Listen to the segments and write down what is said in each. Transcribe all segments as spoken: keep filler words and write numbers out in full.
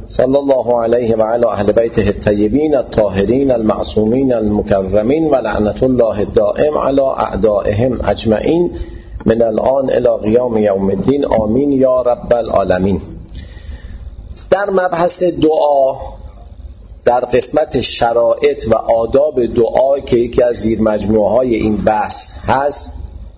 صلی الله علیه و علی اهل بیته الطیبین الطاهرین المعصومین المکرمین و لعنت الله الدائم علی اعدائهم اجمعین من الان الی قیام یوم الدین آمین یا رب العالمین. در مبحث دعا، در قسمت شرایط و آداب دعا که یکی از زیر مجموعه های این بحث هست،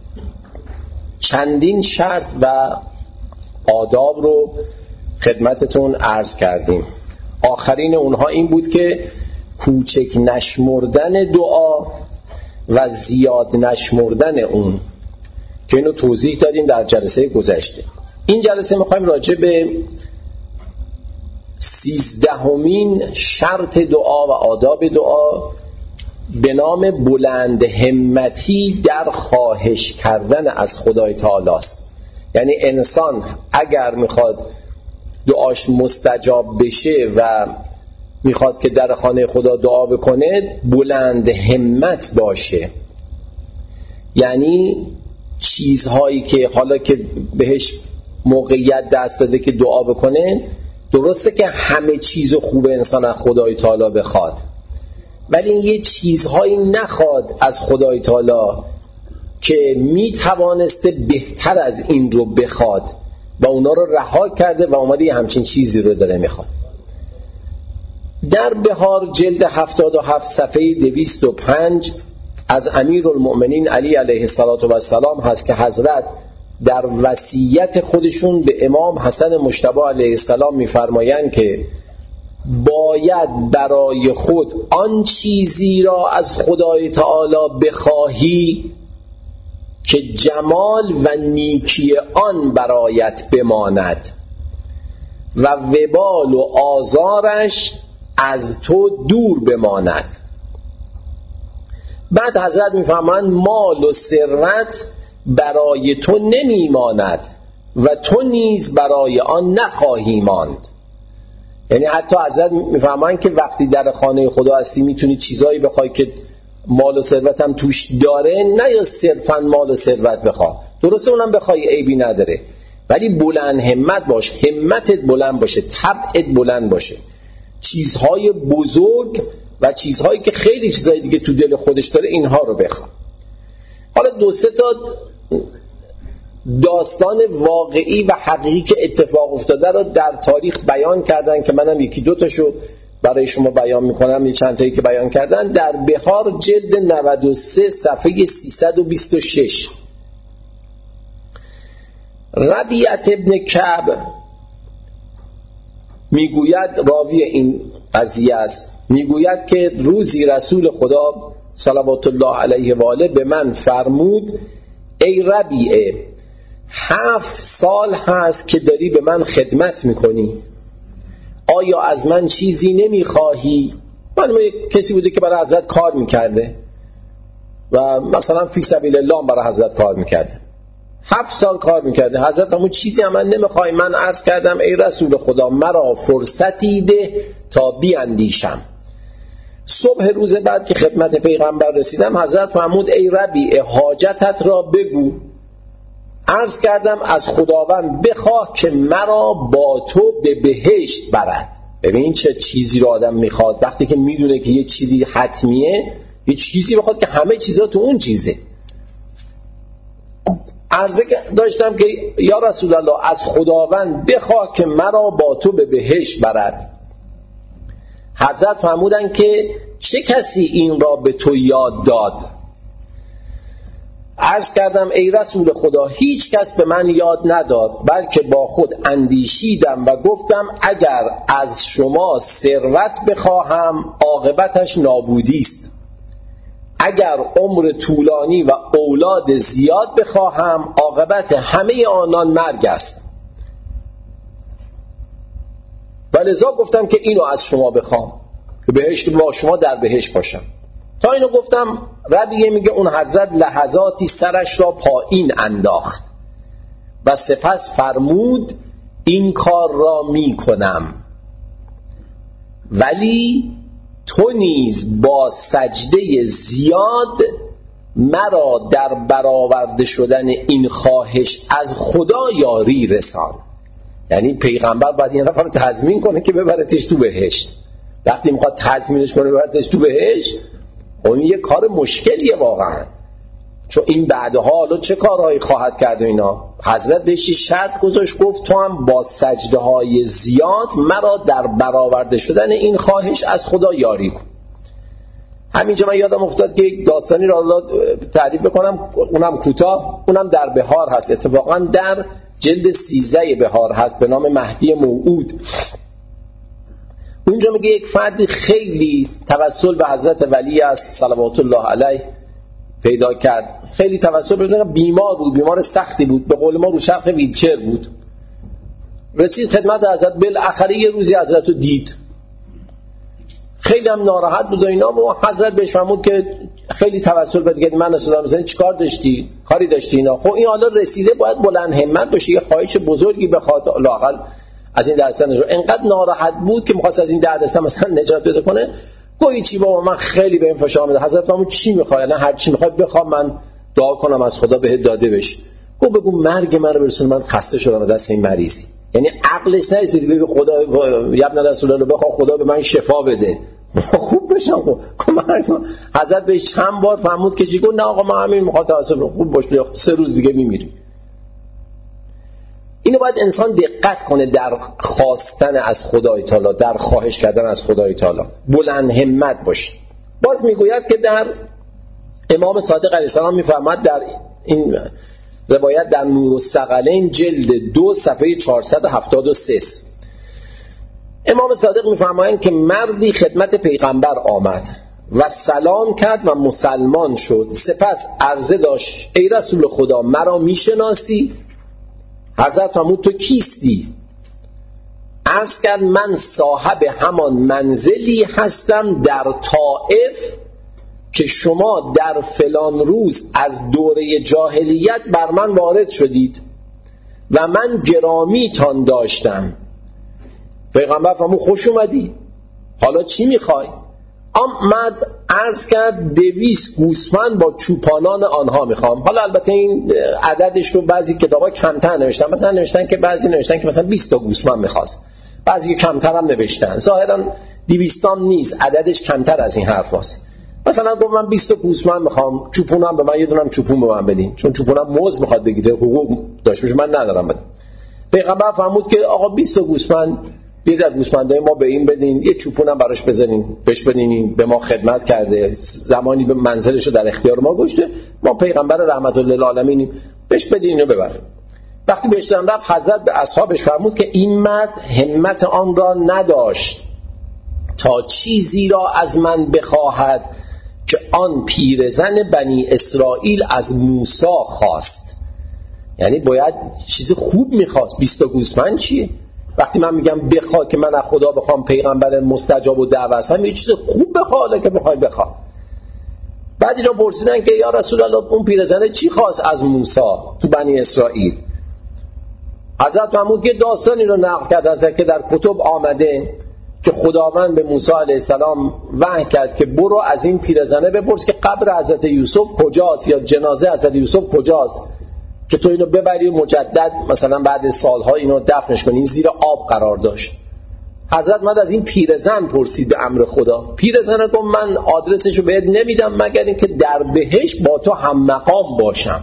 چندین شرط و آداب رو خدمتتون عرض کردیم. آخرین اونها این بود که کوچک نشمردن دعا و زیاد نشمردن اون، که اینو توضیح دادیم در جلسه گذشته. این جلسه میخوایم راجع به سیزدهمین شرط دعا و آداب دعا به نام بلند همتی در خواهش کردن از خدای تعالی است. یعنی انسان اگر میخواد دعاش مستجاب بشه و میخواد که در خانه خدا دعا بکنه، بلند همت باشه. یعنی چیزهایی که حالا که بهش موقعیت دست داده که دعا بکنه، درسته که همه چیز خوب انسان از خدای تعالی بخواد، ولی یه چیزهایی نخواد از خدای تعالی که میتوانسته بهتر از این رو بخواد و اونا رو رها کرده و اومده یه همچین چیزی رو داره میخواد. در بهار جلد هفتاد و هفت صفحه دویست و پنج از امیرالمؤمنین علی علیه السلام هست که حضرت در وصیت خودشون به امام حسن مجتبی علیه السلام میفرمایند که باید برای خود آن چیزی را از خدای تعالی بخواهی که جمال و نیکی آن برایت بماند و وبال و آزارش از تو دور بماند. بعد حضرت میفرمایند مال و ثروت برای تو نمیماند و تو نیز برای آن نخواهی ماند. یعنی حتی حضرت میفرمایند که وقتی در خانه خدا هستی میتونی چیزایی بخوای که مال و ثروت هم توش داره، نه یا صرفا مال و ثروت بخواه، درسته اونم بخوای عیبی نداره، ولی بلند همت باش، همتت بلند باشه، طبعت بلند باشه، چیزهای بزرگ و چیزهایی که خیلی چیزهای دیگه تو دل خودش داره اینها رو بخواه. حالا دو سه تا داستان واقعی و حقیقی که اتفاق افتاده رو در تاریخ بیان کردن که منم یکی دو تاشو برای شما بیان میکنم، یه چند تایی که بیان کردن. در بهار جلد نود و سه صفحه سیصد و بیست و شش ربیعت ابن کعب میگوید، راوی این قضیه است، میگوید که روزی رسول خدا صلوات الله علیه و آله به من فرمود ای ربیعه، هفت سال هست که داری به من خدمت میکنی، آیا از من چیزی نمیخواهی؟ من کسی بوده که برای حضرت کار میکرده و مثلا فی سبیل الله برای حضرت کار میکرده، هفت سال کار میکرده. حضرت همون چیزی هم من نمیخوای. من عرض کردم ای رسول خدا مرا فرصتی ده تا بیاندیشم. صبح روز بعد که خدمت پیغمبر رسیدم، حضرت فرمود ای ربیعه حاجتت را بگو. عرض کردم از خداوند بخواه که مرا با تو به بهشت برد. ببین چه چیزی رو آدم میخواد وقتی که میدونه که یه چیزی حتمیه، یه چیزی بخواد که همه چیزا تو اون چیزه. عرضه داشتم که یا رسول الله از خداوند بخواه که مرا با تو به بهشت برد. حضرت فرمودن که چه کسی این را به تو یاد داد؟ عرض کردم ای رسول خدا هیچ کس به من یاد نداد، بلکه با خود اندیشیدم و گفتم اگر از شما ثروت بخواهم عاقبتش نابودی است، اگر عمر طولانی و اولاد زیاد بخواهم عاقبت همه آنان مرگ است. ولذا گفتم که اینو از شما بخوام که بهشت با شما در بهشت باشم. تا اینو گفتم ربیعه میگه اون حضرت لحظاتی سرش را پایین انداخت و سپس فرمود این کار را میکنم، ولی تو نیز با سجده زیاد مرا در برآورده شدن این خواهش از خدا یاری رسان. یعنی پیغمبر باید یه نفر رو تضمین کنه که ببرتش تو بهشت. وقتی میخواد تضمینش کنه ببرتش تو بهشت، اون یه کار مشکلیه واقعا، چون این بعدها حالا چه کارهایی خواهد کرد اینا. حضرت بهش شرط گذاشت، گفت تو هم با سجده های زیاد مرا در برآورده شدن این خواهش از خدا یاری کن. همینجا من یادم افتاد که یک داستانی را تعریف بکنم، اونم کوتاه، اونم در بهار هست، اتفاقا در جلد سیزده بهار هست، به نام مهدی موعود. اونجا میگه یک فرد خیلی توسل به حضرت ولی از صلوات الله علیه پیدا کرد، خیلی توسل به، بیمار بود، بیمار سختی بود، به قول ما رو شرق ویلچر بود. رسید خدمت حضرت، بالاخره یه روزی حضرت رو دید، خیلی هم ناراحت بود و اینا، و حضرت بهش فرمود که خیلی توسل بده که من رسیدم، مثلا چیکار داشتی؟ کاری داشتی اینا؟ خب این حالا رسیده باید بلند همت باشه، یه خواهش بزرگی بخواد لااقل از این دردسر نجات. انقدر ناراحت بود که می‌خواست از این دردسر مثلا نجات بده کنه. گویی چی بابا من خیلی به این فشار میاد. حضرت فرمود چی می‌خوای؟ الان هر چی می‌خوای بخوام من دعا کنم از خدا بهت داده بشه. گفت بگو مرگ من رو برسون، من خسته شدم از دست این مریضی. یعنی عقلش نرسید بگه خدا یا ابن رسول الله بخوام خدا به من شفا بده خوب بشم. خب حضرت بهش چند بار فرمود که چی؟ گفت نه آقا من همین میخوام توسل خوب باش، سه روز دیگه میمیری. اینو باید انسان دقت کنه در خواستن از خدای تعالی، در خواهش کردن از خدای تعالی بلند همت باشه. باز میگوید که در امام صادق علیه السلام میفرماد در این روایت در نور الثقلین جلد دو صفحه چهارصد و هفتاد و سه، امام صادق میفرمایند که مردی خدمت پیغمبر آمد و سلام کرد و مسلمان شد، سپس عرضه داشت ای رسول خدا مرا میشناسی؟ حضرت فرمود تو کیستی؟ عرض کرد من صاحب همان منزلی هستم در طائف که شما در فلان روز از دوره جاهلیت بر من وارد شدید و من گرامی تان داشتم. پیغمبر فرمود خوش اومدی، حالا چی میخوای؟ آمد عرض کرد دویست گوسفند با چوپانان آنها میخوام. حالا البته این عددش رو بعضی کتابا کمتر نوشتن، مثلا نوشتن که بعضی نوشتن که مثلا بیست تا گوسفند میخواست، بعضی کمتر هم نوشتن، ظاهرا دویستام نیست، عددش کمتر از این حرف هست. مثلا گفت من بیست تا گوسفند میخوام، چوپونم به من یه دونم چوپون به من بدین، چون چوپونم موز میخواد بگیره، حقوق داشت باشه من ندارم بدم. پیغمبر فرمود که آقا بیست تا گوسفند بیاید از گوسفندای ما به این بدین، یه چوپونم براش بزنین بهش بدین، به ما خدمت کرده، زمانی به منزلش رو در اختیار ما گذاشته، ما پیغمبر رحمت للعالمینیم، بهش بدین اینو ببر. وقتی بهش دادن رفت، حضرت به اصحابش فرمود که این مرد همت آن را نداشت تا چیزی را از من بخواهد که آن پیرزن بنی اسرائیل از موسی خواست. یعنی باید چیز خوب میخواست. بیست تا گوسفند چیه؟ وقتی من میگم بخوا که من از خدا بخوام پیغمبر مستجاب و دعوت هستم، یه چیز خوب بخوا که بخوای بخوا. بعد اینا پرسیدن که یا رسول الله اون پیرزنه چی خواست از موسی تو بنی اسرائیل؟ حضرت فرمود که داستانی رو نقل کرد از که در کتب آمده که خداوند به موسی علیه السلام وحی کرد که برو از این پیرزنه بپرس که قبر حضرت یوسف کجاست یا جنازه حضرت یوسف کجاست که تو اینو ببری و مجدد مثلا بعد سالها اینو دفنش کنی. زیر آب قرار داشت. حضرت مد از این پیرزن پرسید به امر خدا. پیرزن گفت من آدرسشو بهت نمیدم مگر اینکه در بهشت با تو هم مقام باشم.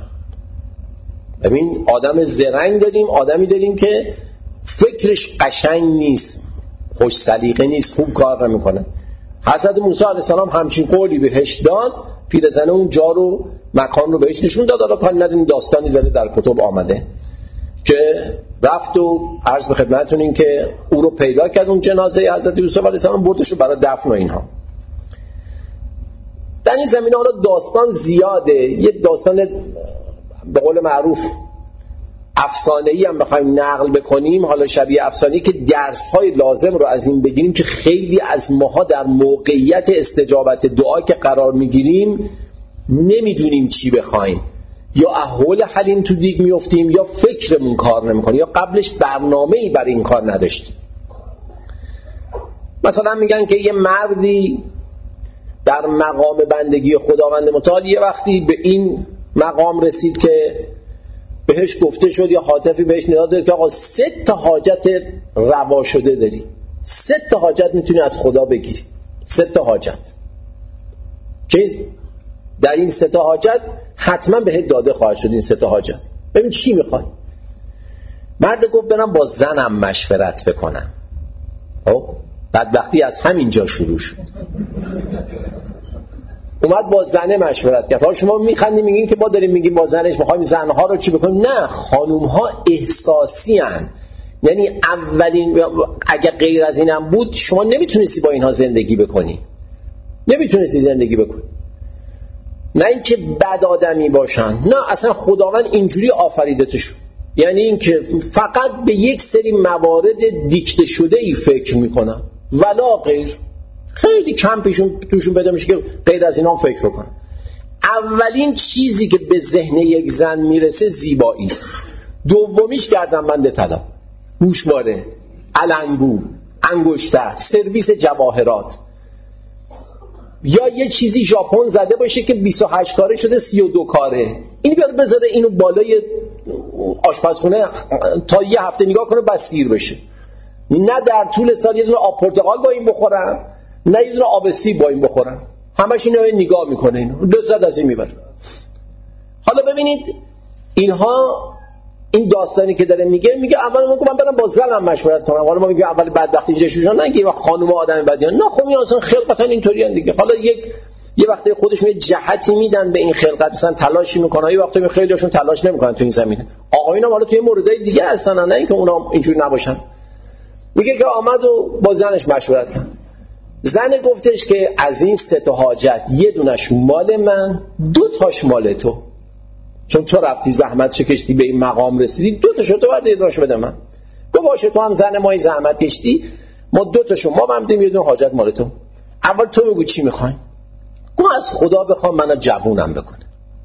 ببین آدم زرنگ داریم، آدمی داریم که فکرش قشنگ نیست، خوش سلیقه نیست، خوب کار نمیکنه. حضرت موسی علیه السلام همچین قولی بهش داد، پیرزن اون جا رو مکان رو بهش نشون داد. حالا کاری نداریم، داستانی داره در کتب آمده که رفت و عرض به خدمتتون این که او رو پیدا کرد، اون جنازه حضرت یوسف علیه السلام، بردش رو برای دفن و اینها. در این زمینه حالا داستان زیاده. یه داستان به قول معروف افسانه‌ای هم بخوایم نقل بکنیم، حالا شبیه افسانه‌ای، که درس‌های لازم رو از این بگیریم که خیلی از ماها در موقعیت استجابت دعا که قرار میگیریم نمیدونیم چی بخوایم، یا احوال حلیم تو دیگ میافتیم، یا فکرمون کار نمیکنه، یا قبلش برنامه‌ای برای این کار نداشتیم. مثلا میگن که یه مردی در مقام بندگی خداوند متعال یه وقتی به این مقام رسید که بهش گفته شد یا حاطفی بهش ندا داد که آقا سه تا حاجت روا شده داری، سه تا حاجت میتونی از خدا بگیری، سه تا حاجت که در این سه تا حاجت حتما بهت داده خواهد شد. این سه تا حاجت ببین چی میخوای. مرد گفت برم با زنم مشورت بکنم. خب بدبختی از همینجا شروع شد. اومد با زنه مشورت کرد. حالا شما میخندید میگین که ما داریم میگیم با زنش میخوایم زنها رو چی بکنیم. نه، خانومها احساسی هن. یعنی اولین، اگه غیر از اینم بود شما نمیتونستی با اینها زندگی بکنی، نمیتونستی زندگی بکنی. نه اینکه بد آدمی باشن، نه اصلا خداوند اینجوری آفریدتشون. یعنی اینکه فقط به یک سری موارد دیکته شده ای فکر میکنن ولا غیر. خیلی کم پیشون توشون پیدا میشه که غیر از اینا فکر بکنن. اولین چیزی که به ذهن یک زن میرسه زیبایی است. دومیش گردنبند طلا، گوشواره، علنگو، انگشتر، سرویس جواهرات، یا یه چیزی ژاپن زده باشه که بیست و هشت کاره شده سی و دو کاره. این بیاد بذاره اینو بالای آشپزخونه تا یه هفته نگاه کنه بس سیر بشه. نه در طول سال یه دونه آب پرتقال با این بخورن، نه یه دونه آب سیب با این بخورن. همش اینو نگاه میکنه، اینو لذت از این میبره. حالا ببینید اینها، این داستانی که داره میگه، میگه اول من گفتم برم با زنم مشورت کنم. حالا ما میگیم اول بدبختی اینجا شروع نگی و خانم آدم بدیان. نه خب این اصلا خلقتا اینطوریان دیگه. حالا یک یه وقتی خودشون یه جهتی میدن به این خلقت، مثلا تلاشی میکنن، یه وقتی خیلیشون تلاش نمیکنن تو این زمینه. آقایون هم حالا توی موردهای دیگه هستن، نه اینکه اونا اینجوری نباشن. میگه که آمد و با زنش مشورت کرد. زن گفتش که از این سه تا حاجت یه دونش مال من، دو تاش مال تو. چون تو رفتی زحمت چکشتی به این مقام رسیدی، دو تاشو تو برد یه دونشو بده من. گفت باشه، تو هم زن ما این زحمت کشتی، ما دو تاشو ما بردیم، یه دونه حاجت مال تو. اول تو بگو چی میخوای. گفت از خدا بخوام منو جوونم بکنه.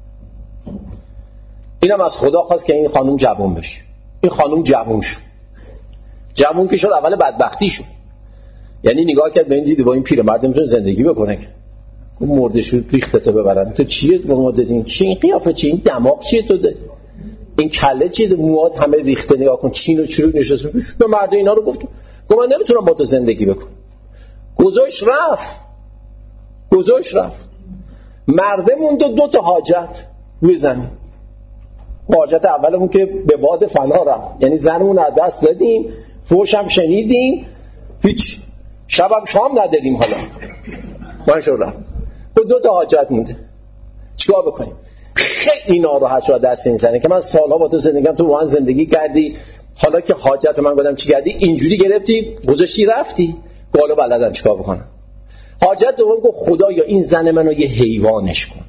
اینم از خدا خواست که این خانم جوون بشه. این خانم جوون شد. جوون که شد اول بدبختی شد. یعنی نگاه کرد به این دید با این پیرمرد نمیتونه زندگی بکنه. اون مرده شد ریختته ببرن. تو چیه به ما دادین؟ چی این قیافه، چی این دماغ چیه تو دادی؟ این کله چیه؟ موات همه ریخته، نگاه کن چین و چروک نشسته. به مرد اینا رو گفت گفت من نمیتونم با تو زندگی بکنم. گذاشت رفت. گذاشت رفت. مرده موند دو تا حاجت روی زمین. حاجت اولمون که به باد فنا رفت، یعنی زنمون از دست دادیم، فوش هم شنیدیم، هیچ شبم شام نداریم. حالا ماشو رفت و دو تا حاجت مونده. چیکار بکنیم؟ خیلی ناراحت شد دست این زنه که من سالها با تو زندگیم، تو با من زندگی کردی، حالا که حاجت من گفتم چی کردی؟ اینجوری گرفتی گذاشتی رفتی. قالو بلدم چیکار بکنم. حاجت دوم گفت خدایا این زن منو یه حیوانش کن.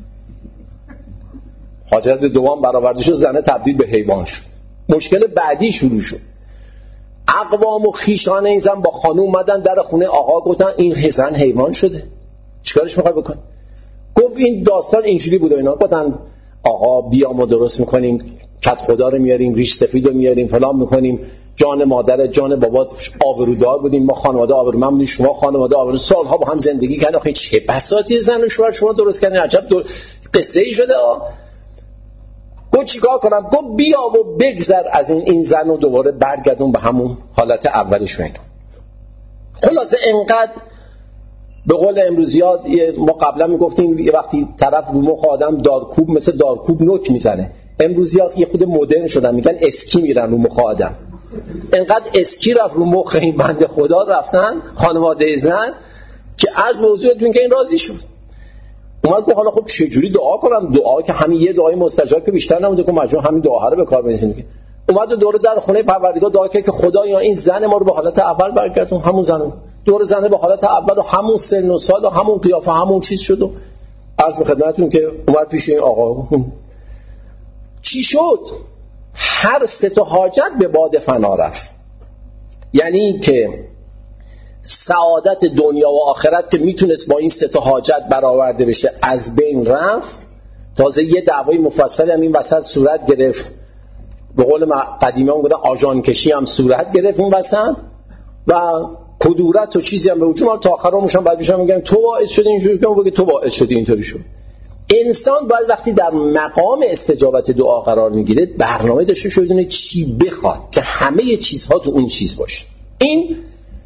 حاجت دوم برآورده شد، زنه تبدیل به حیوان شد. مشکل بعدی شروع شد. اقوام و خیشان این زن با خانم اومدن در خونه آقا، گفتن این زن حیوان شده، چیکارش میخوای بکن؟ گفت این داستان اینجوری بود و اینا. گفتن آقا بیا ما درست میکنیم، کت خدا رو میاریم، ریش سفید رو میاریم، فلان میکنیم، جان مادر جان بابات آبرودار بودیم، ما خانواده آبرو، من بودیم، شما خانواده آبرو، سالها با هم زندگی کردیم. آخه چه بساطی زن و شوهر شما درست کردین، عجب دو... قصه ای شده. گفت چیکار کنم؟ گفت بیا و بگذر از این این زن و دوباره برگردون به همون حالت اولش. اینا خلاصه انقدر به قول امروزیات، ما قبلا میگفتیم یه وقتی طرف رو مخ آدم دارکوب مثل دارکوب نوک میزنه، امروزیات یه خود مدرن شدن، میگن اسکی میرن رو مخ آدم. انقدر اسکی رفت رو مخ این بنده خدا، رفتن خانواده زن که از موضوعتون که این راضی شد. اومد گفت حالا خب چجوری دعا کنم؟ دعا که همین یه دعای مستجاب که بیشتر نمونده که مجبور همین دعا رو به کار بنویسیم. اومد دور در خونه پروردگار دعا کرد که خدایا این زن ما رو به حالت اول برگردون. همون زن دور زنه به حالت اول و همون سن و سال و همون قیافه همون چیز شد. و عرض به خدمتتون که اومد پیش این آقا. چی شد؟ هر سه تا حاجت به باد فنا رفت. یعنی که سعادت دنیا و آخرت که میتونست با این سه تا حاجت برآورده بشه از بین رفت. تازه یه دعوای مفصل هم این وسط صورت گرفت، به قول قدیمیان گفتن آژان کشی هم صورت گرفت اون وسط و کدورت و چیزی هم به وجود. تا آخرامش هم بعد میشم میگم تو باعث شدی اینجوری، که بگه تو باعث شدی اینطوری شد. انسان باید وقتی در مقام استجابت دعا قرار میگیره برنامه داشته باشه بدونه چی بخواد که همه چیزها تو اون چیز باشه. این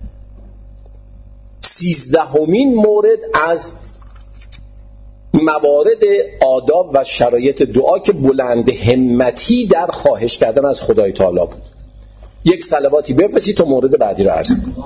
سیزدهمین مورد از موارد آداب و شرایط دعا که بلند همتی در خواهش کردن از خدای تعالی بود. یک صلواتی بفرستید تا مورد بعدی رو عرض کنم.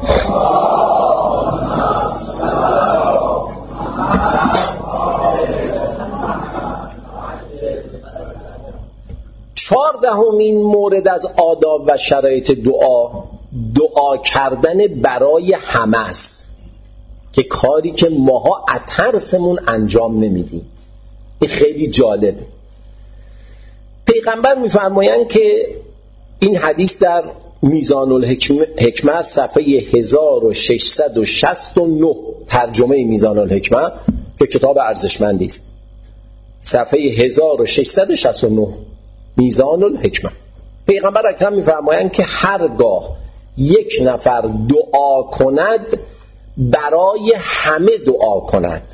چهاردهمین مورد از آداب و شرایط دعا دعا کردن برای همه است که کاری که ماها از ترسمون انجام نمیدیم. این خیلی جالبه. پیغمبر میفرمایند که این حدیث در میزان الحکمه صفحه هزار و ششصد و شصت و نه ترجمه میزان الحکمه که کتاب ارزشمندی است، صفحه هزار و ششصد و شصت و نه میزان الحکمه، پیغمبر اکرم میفرمایند که هرگاه یک نفر دعا کند برای همه دعا کند،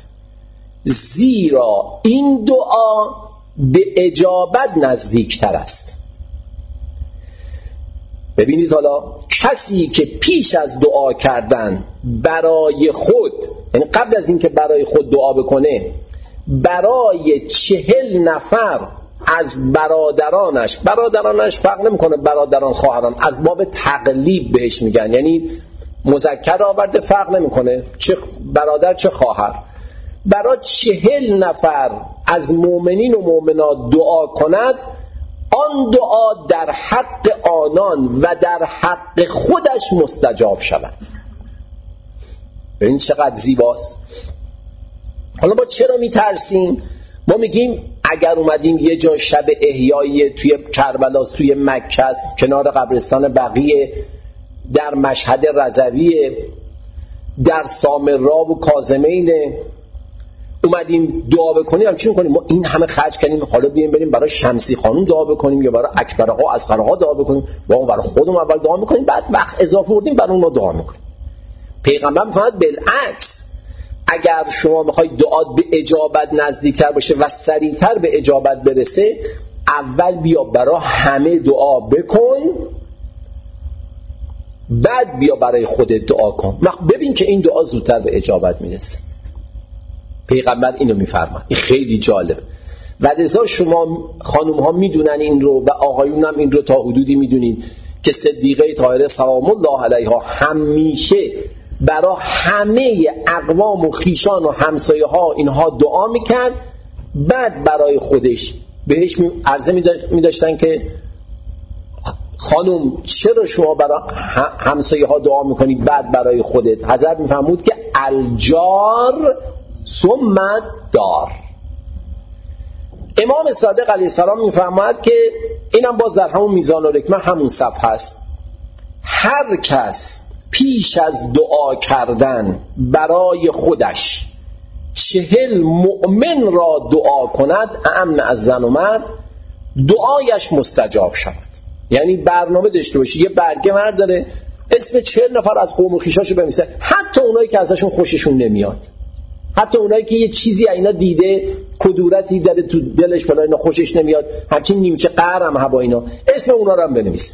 زیرا این دعا به اجابت نزدیکتر است. ببینید حالا کسی که پیش از دعا کردن برای خود، یعنی قبل از اینکه برای خود دعا بکنه، برای چهل نفر از برادرانش، برادرانش فرق نمیکنه برادران خواهران، از باب تقلیب بهش میگن، یعنی مذکر آورده فرق نمیکنه چه برادر چه خواهر، برای چهل نفر از مؤمنین و مؤمنات دعا کند، آن دعا در حق آنان و در حق خودش مستجاب شود. ببین چقدر زیباست. حالا ما چرا میترسیم؟ ما میگیم اگر اومدیم یه جا شب احیایی توی کربلاست، توی مکه است، کنار قبرستان بقیه، در مشهد رضوی، در سامرا و کاظمین اومدیم دعا بکنیم، هم چی میکنیم؟ ما این همه خرج کردیم، حالا بیایم بریم برای شمسی خانم دعا بکنیم یا برای اکبرها اصغرها دعا بکنیم، با اون برای خودمون اول دعا میکنیم، بعد وقت اضافه بردیم برای اون ما دعا میکنیم. پیغمبر میفرماید بالعکس، اگر شما میخواید دعات به اجابت نزدیکتر باشه و سریعتر به اجابت برسه، اول بیا برای همه دعا بکن، بعد بیا برای خودت دعا کن، ببین که این دعا زودتر به اجابت میرسه. پیغمبر اینو میفرماید. این خیلی جالب و لذا شما خانوم ها میدونن این رو و آقایون هم این رو تا حدودی میدونین که صدیقه طاهره سلام الله علیها همیشه برای همه اقوام و خیشان و همسایه ها اینها دعا میکرد، بعد برای خودش بهش عرضه میداشتن که خانم چرا شما برای همسایه ها دعا میکنی بعد برای خودت؟ حضرت میفرمود که الجار ثم دار. امام صادق علیه السلام میفرماید که اینم باز در همون میزان الحکمه همون صفحه است، هر کس پیش از دعا کردن برای خودش چهل مؤمن را دعا کند، امن از زن و مرد، دعایش مستجاب شود. یعنی برنامه داشته باشی، یه برگه مرد داره اسم چهل نفر از قوم و خیشاشو بنویسه، حتی اونایی که ازشون خوششون نمیاد، حتی اونایی که یه چیزی اینا دیده، کدورتی داره تو دلش فلان اینا خوشش نمیاد، همچین نیمچه قهرم هوا اینا، اسم اونا رو هم بنویس.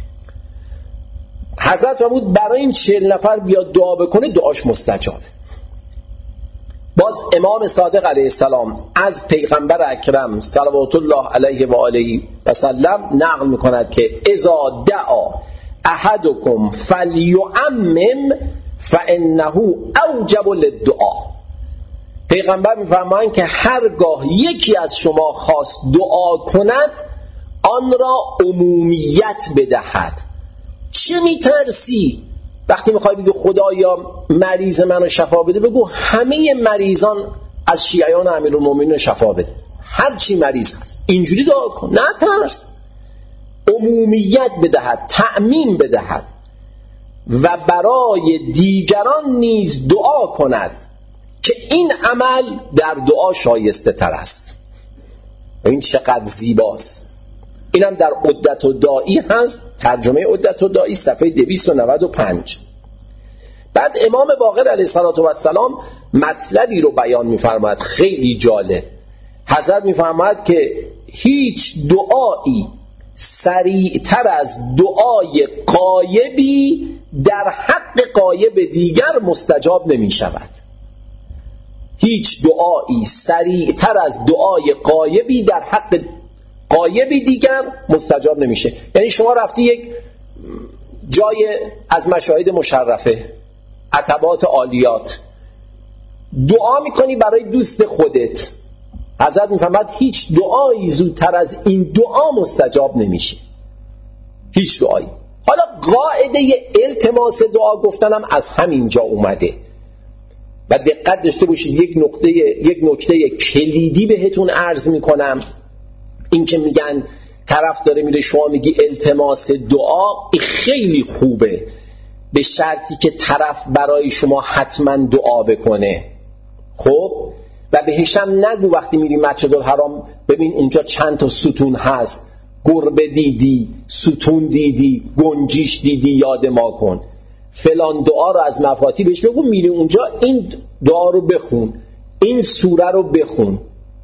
حضرت فرمود برای این چهل نفر بیاد دعا بکنه، دعاش مستجابه. باز امام صادق علیه السلام از پیغمبر اکرم صلوات الله علیه و آله و سلم نقل میکند که اذا دعا احدکم فلیعمم فانه اوجب للدعا. پیغمبر میفرمایند که هرگاه یکی از شما خواست دعا کند، آن را عمومیت بدهد. چه میترسی؟ وقتی میخوای بگی خدایا مریض منو شفا بده، بگو همه مریضان از شیعیان امیرالمومنین شفا بده، هر چی مریض هست اینجوری دعا کن، نه ترس. عمومیت بدهد، تأمین بدهد و برای دیگران نیز دعا کند که این عمل در دعا شایسته تر است. این چقدر زیباست. اینم در عدت الداعی هست، ترجمه عدت الداعی صفحه دویست و نود و پنج. بعد امام باقر علیه السلام مطلبی رو بیان می‌فرماید خیلی جالب. حضرت میفرماید که هیچ دعایی سریعتر از دعای غایبی در حق غایب دیگر مستجاب نمی شود. هیچ دعایی سریعتر از دعای غایبی در حق غایبی دیگر مستجاب نمیشه. یعنی شما رفتی یک جای از مشاهد مشرفه، عتبات عالیات، دعا میکنی برای دوست خودت، حضرت میفهمد هیچ دعایی زودتر از این دعا مستجاب نمیشه، هیچ دعایی. حالا قاعده التماس دعا گفتنم از همین جا اومده و دقت داشته باشید. یک نقطه یک نکته کلیدی بهتون عرض میکنم، این که میگن طرف داره میره شما میگی التماس دعا، این خیلی خوبه به شرطی که طرف برای شما حتما دعا بکنه. خب و بهش هم نگو وقتی میری مسجد الحرام ببین اونجا چند تا ستون هست، گربه دیدی، ستون دیدی، گنجیش دیدی، یاد ما کن، فلان دعا رو از مفاتیح بهش بگو، میری اونجا این دعا رو بخون، این سوره رو بخون.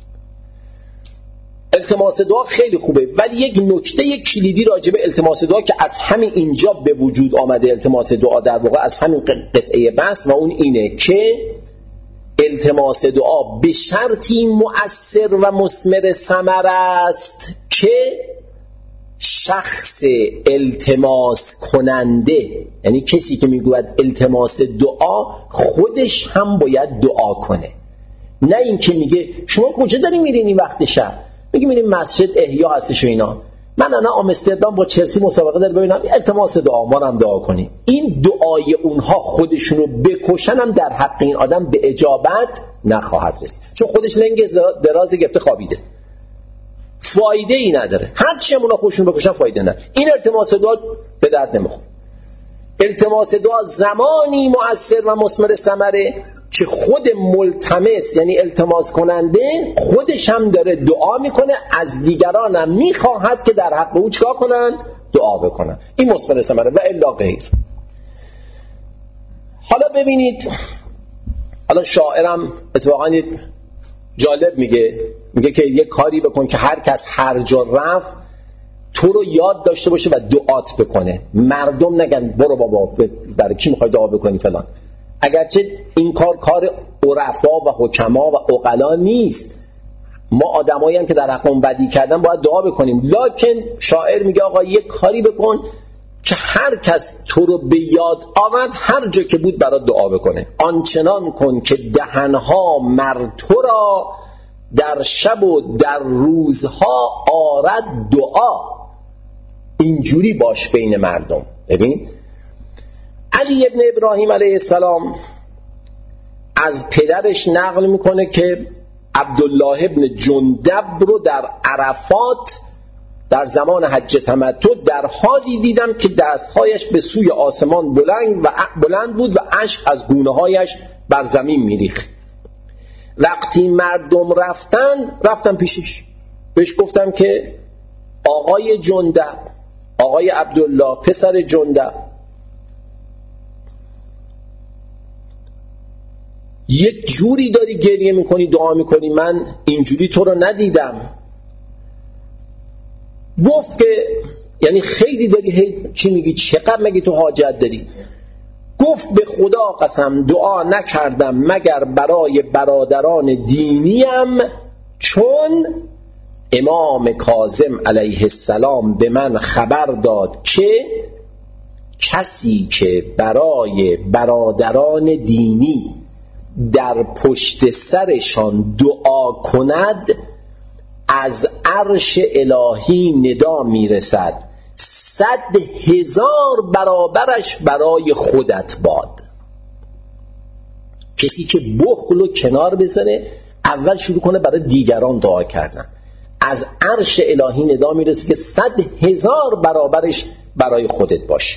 التماس دعا خیلی خوبه، ولی یک نکته یک کلیدی راجع به التماس دعا که از همین اینجا به وجود آمده، التماس دعا در واقع از همین قطعه بحث، و اون اینه که التماس دعا به شرطی مؤثر و مثمر ثمر است که شخص التماس کننده، یعنی کسی که میگوید التماس دعا، خودش هم باید دعا کنه. نه این که میگه شما کجا داری میرین این وقت شب، میگه میریم مسجد احیا هستش و اینا، من انا آمستردام با چلسی مسابقه داره ببینم التماس دعا، ما هم دعا کنیم. این دعای اونها خودشونو بکشن هم در حق این آدم به اجابت نخواهد رسید، چون خودش لنگ دراز گرفته خوابیده، فایده ای نداره. هر چی هم اونا خودشون بکشن فایده نداره. این التماس دعا به درد نمیخوره. التماس دعا زمانی مؤثر و مثمر ثمره که خود ملتمس یعنی التماس کننده خودش هم داره دعا میکنه، از دیگران هم میخواهد که در حق او چیکار کنن؟ دعا بکنن. این مثمر ثمره و الا غیر. حالا ببینید، حالا شاعرم اتفاقا جالب میگه، میگه که یک کاری بکن که هر کس هر جا رفت تو رو یاد داشته باشه و دعات بکنه، مردم نگن برو بابا برای کی میخوای دعا بکنی فلان. اگرچه این کار کار عرفا و حکما و عقلا نیست، ما آدمایی هم که در حق اون بدی کردن باید دعا بکنیم، لکن شاعر میگه آقا یک کاری بکن که هر کس تو رو به یاد آورد هر جا که بود برات دعا بکنه. آنچنان کن که دهنها مر تو را در شب و در روزها آرد دعا. اینجوری باش بین مردم. ببین علی ابن ابراهیم علیه السلام از پدرش نقل میکنه که عبدالله ابن جندب رو در عرفات در زمان حج تمتع در حالی دیدم که دستهایش به سوی آسمان بلند و بلند بود و اشک از گونه‌هایش بر زمین میریخت. وقتی مردم رفتن رفتم پیشش، بهش گفتم که آقای جندب، آقای عبدالله پسر جندب، یک جوری داری گریه میکنی دعا میکنی، من اینجوری تو رو ندیدم. گفت که یعنی خیلی داری هی چی میگی، چقدر مگه تو حاجت داری؟ گفت به خدا قسم دعا نکردم مگر برای برادران دینیم، چون امام کاظم علیه السلام به من خبر داد که کسی که برای برادران دینی در پشت سرشان دعا کند از عرش الهی ندا میرسد صد هزار برابرش برای خودت باد. کسی که بخل و کنار بزنه اول شروع کنه برای دیگران دعا کردن، از عرش الهی ندا میرسه که صد هزار برابرش برای خودت باشه.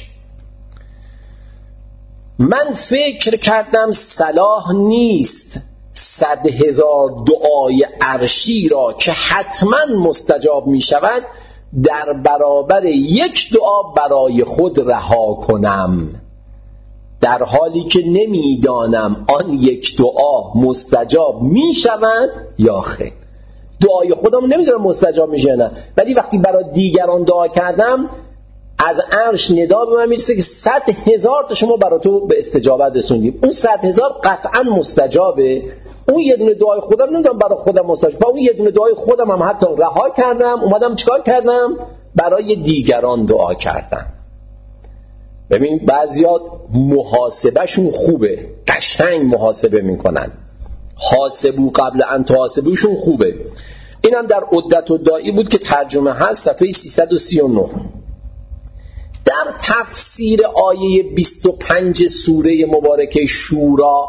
من فکر کردم صلاح نیست صد هزار دعای عرشی را که حتما مستجاب می شود در برابر یک دعا برای خود رها کنم، در حالی که نمیدانم آن یک دعا مستجاب می شود یا خیر. دعای خودم نمیذارم مستجاب میشه نه، ولی وقتی برای دیگران دعا کردم از عرش ندا به من میرسه که صد هزار تا شما برای تو به استجابت رسوندیم. اون صد هزار قطعا مستجابه. اون یه دونه دعای خودم نمیدونم برای خودم مستجاب، اون یه دونه دعای خودم هم حتی رها کردم، اومدم چیکار کردم؟ برای دیگران دعا کردم. ببین بعضیات محاسبهشون خوبه، قشنگ محاسبه میکنن، حاسبو قبل ان تحاسبوشون خوبه. اینم در عدت الداعی بود که ترجمه هست، صفحه سیصد و سی و نه. در تفسیر آیه بیست و پنج سوره مبارکه شورا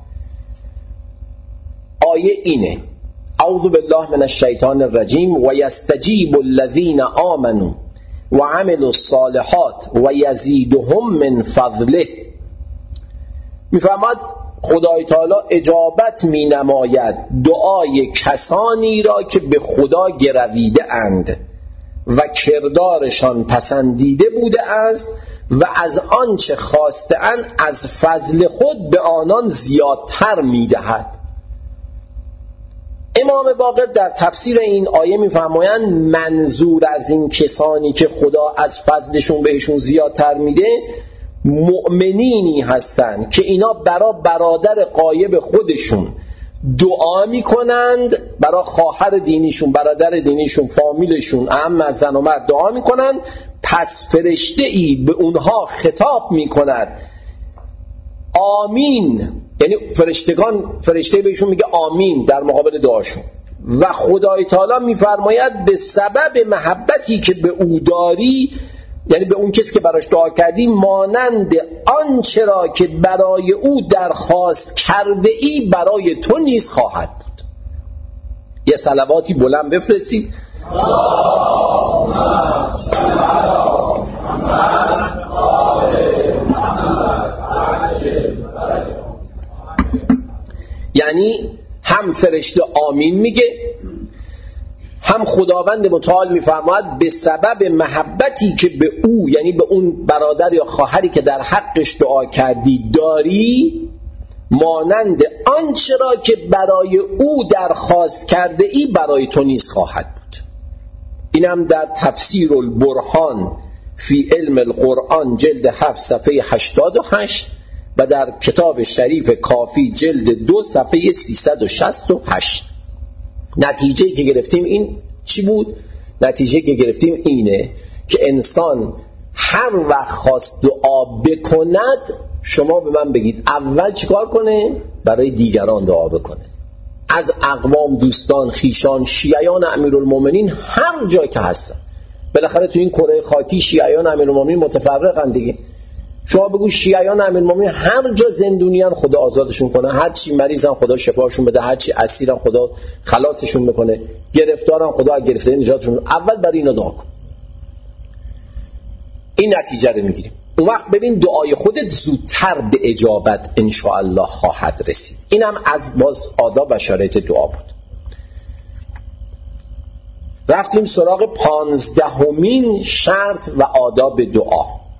آیه اینه: اعوذ بالله من الشیطان الرجیم و یستجیب الذین آمنوا و عملوا الصالحات و یزیدهم من فضله. میفرماد خدای تعالی اجابت می نماید دعای کسانی را که به خدا گرویده اند و کردارشان پسندیده بوده است و از آنچه خواسته اند از فضل خود به آنان زیادتر می دهد. امام باقر در تفسیر این آیه می‌فرمایند منظور از این کسانی که خدا از فضلشون بهشون زیادتر میده مؤمنینی هستند که اینا برای برادر غایب خودشون دعا میکنند، برای خواهر دینیشون، برادر دینیشون، فامیلشون، اعم از زن و مرد دعا میکنند، پس فرشته ای به اونها خطاب میکند آمین، یعنی فرشتگان، فرشته بهشون میگه آمین در مقابل دعاشون. و خدای تعالی میفرماید به سبب محبتی که به او داری، یعنی به اون کسی که براش دعا کردی، مانند آنچه را که برای او درخواست کرده ای برای تو نیز خواهد بود. یه صلواتی بلند بفرستید. یعنی هم فرشته آمین میگه، هم خداوند متعال میفرماید به سبب محبتی که به او، یعنی به اون برادر یا خواهری که در حقش دعا کردی داری، مانند آنچه را که برای او درخواست کرده ای برای تو نیز خواهد بود. اینم در تفسیر البرهان فی علم القرآن جلد هفت صفحه هشتاد و هشت و در کتاب شریف کافی جلد دو صفحه سیصد و شصت و هشت. نتیجه که گرفتیم این چی بود؟ نتیجه که گرفتیم اینه که انسان هر وقت خواست دعا بکند، شما به من بگید اول چیکار کنه؟ برای دیگران دعا بکنه. از اقوام، دوستان، خیشان، شیعیان امیرالمومنین، هر جا که هستن. بالاخره تو این کره خاکی شیعیان امیرالمومنین متفرقن دیگه. شما بگو شیعیان امیرالمومنین هر جا زندونیان خدا آزادشون کنه، هر چی مریضن خدا شفاشون بده، هر چی اسیرن خدا خلاصشون بکنه، گرفتارن خدا از گرفتاری نجاتشون. اول برای اینا دعا کن. این نتیجه رو میگیریم. اون وقت ببین دعای خودت زودتر به اجابت ان شاء الله خواهد رسید. اینم از باز آداب و شرایط دعا بود. رفتیم سراغ پانزدهمین شرط و آداب دعا.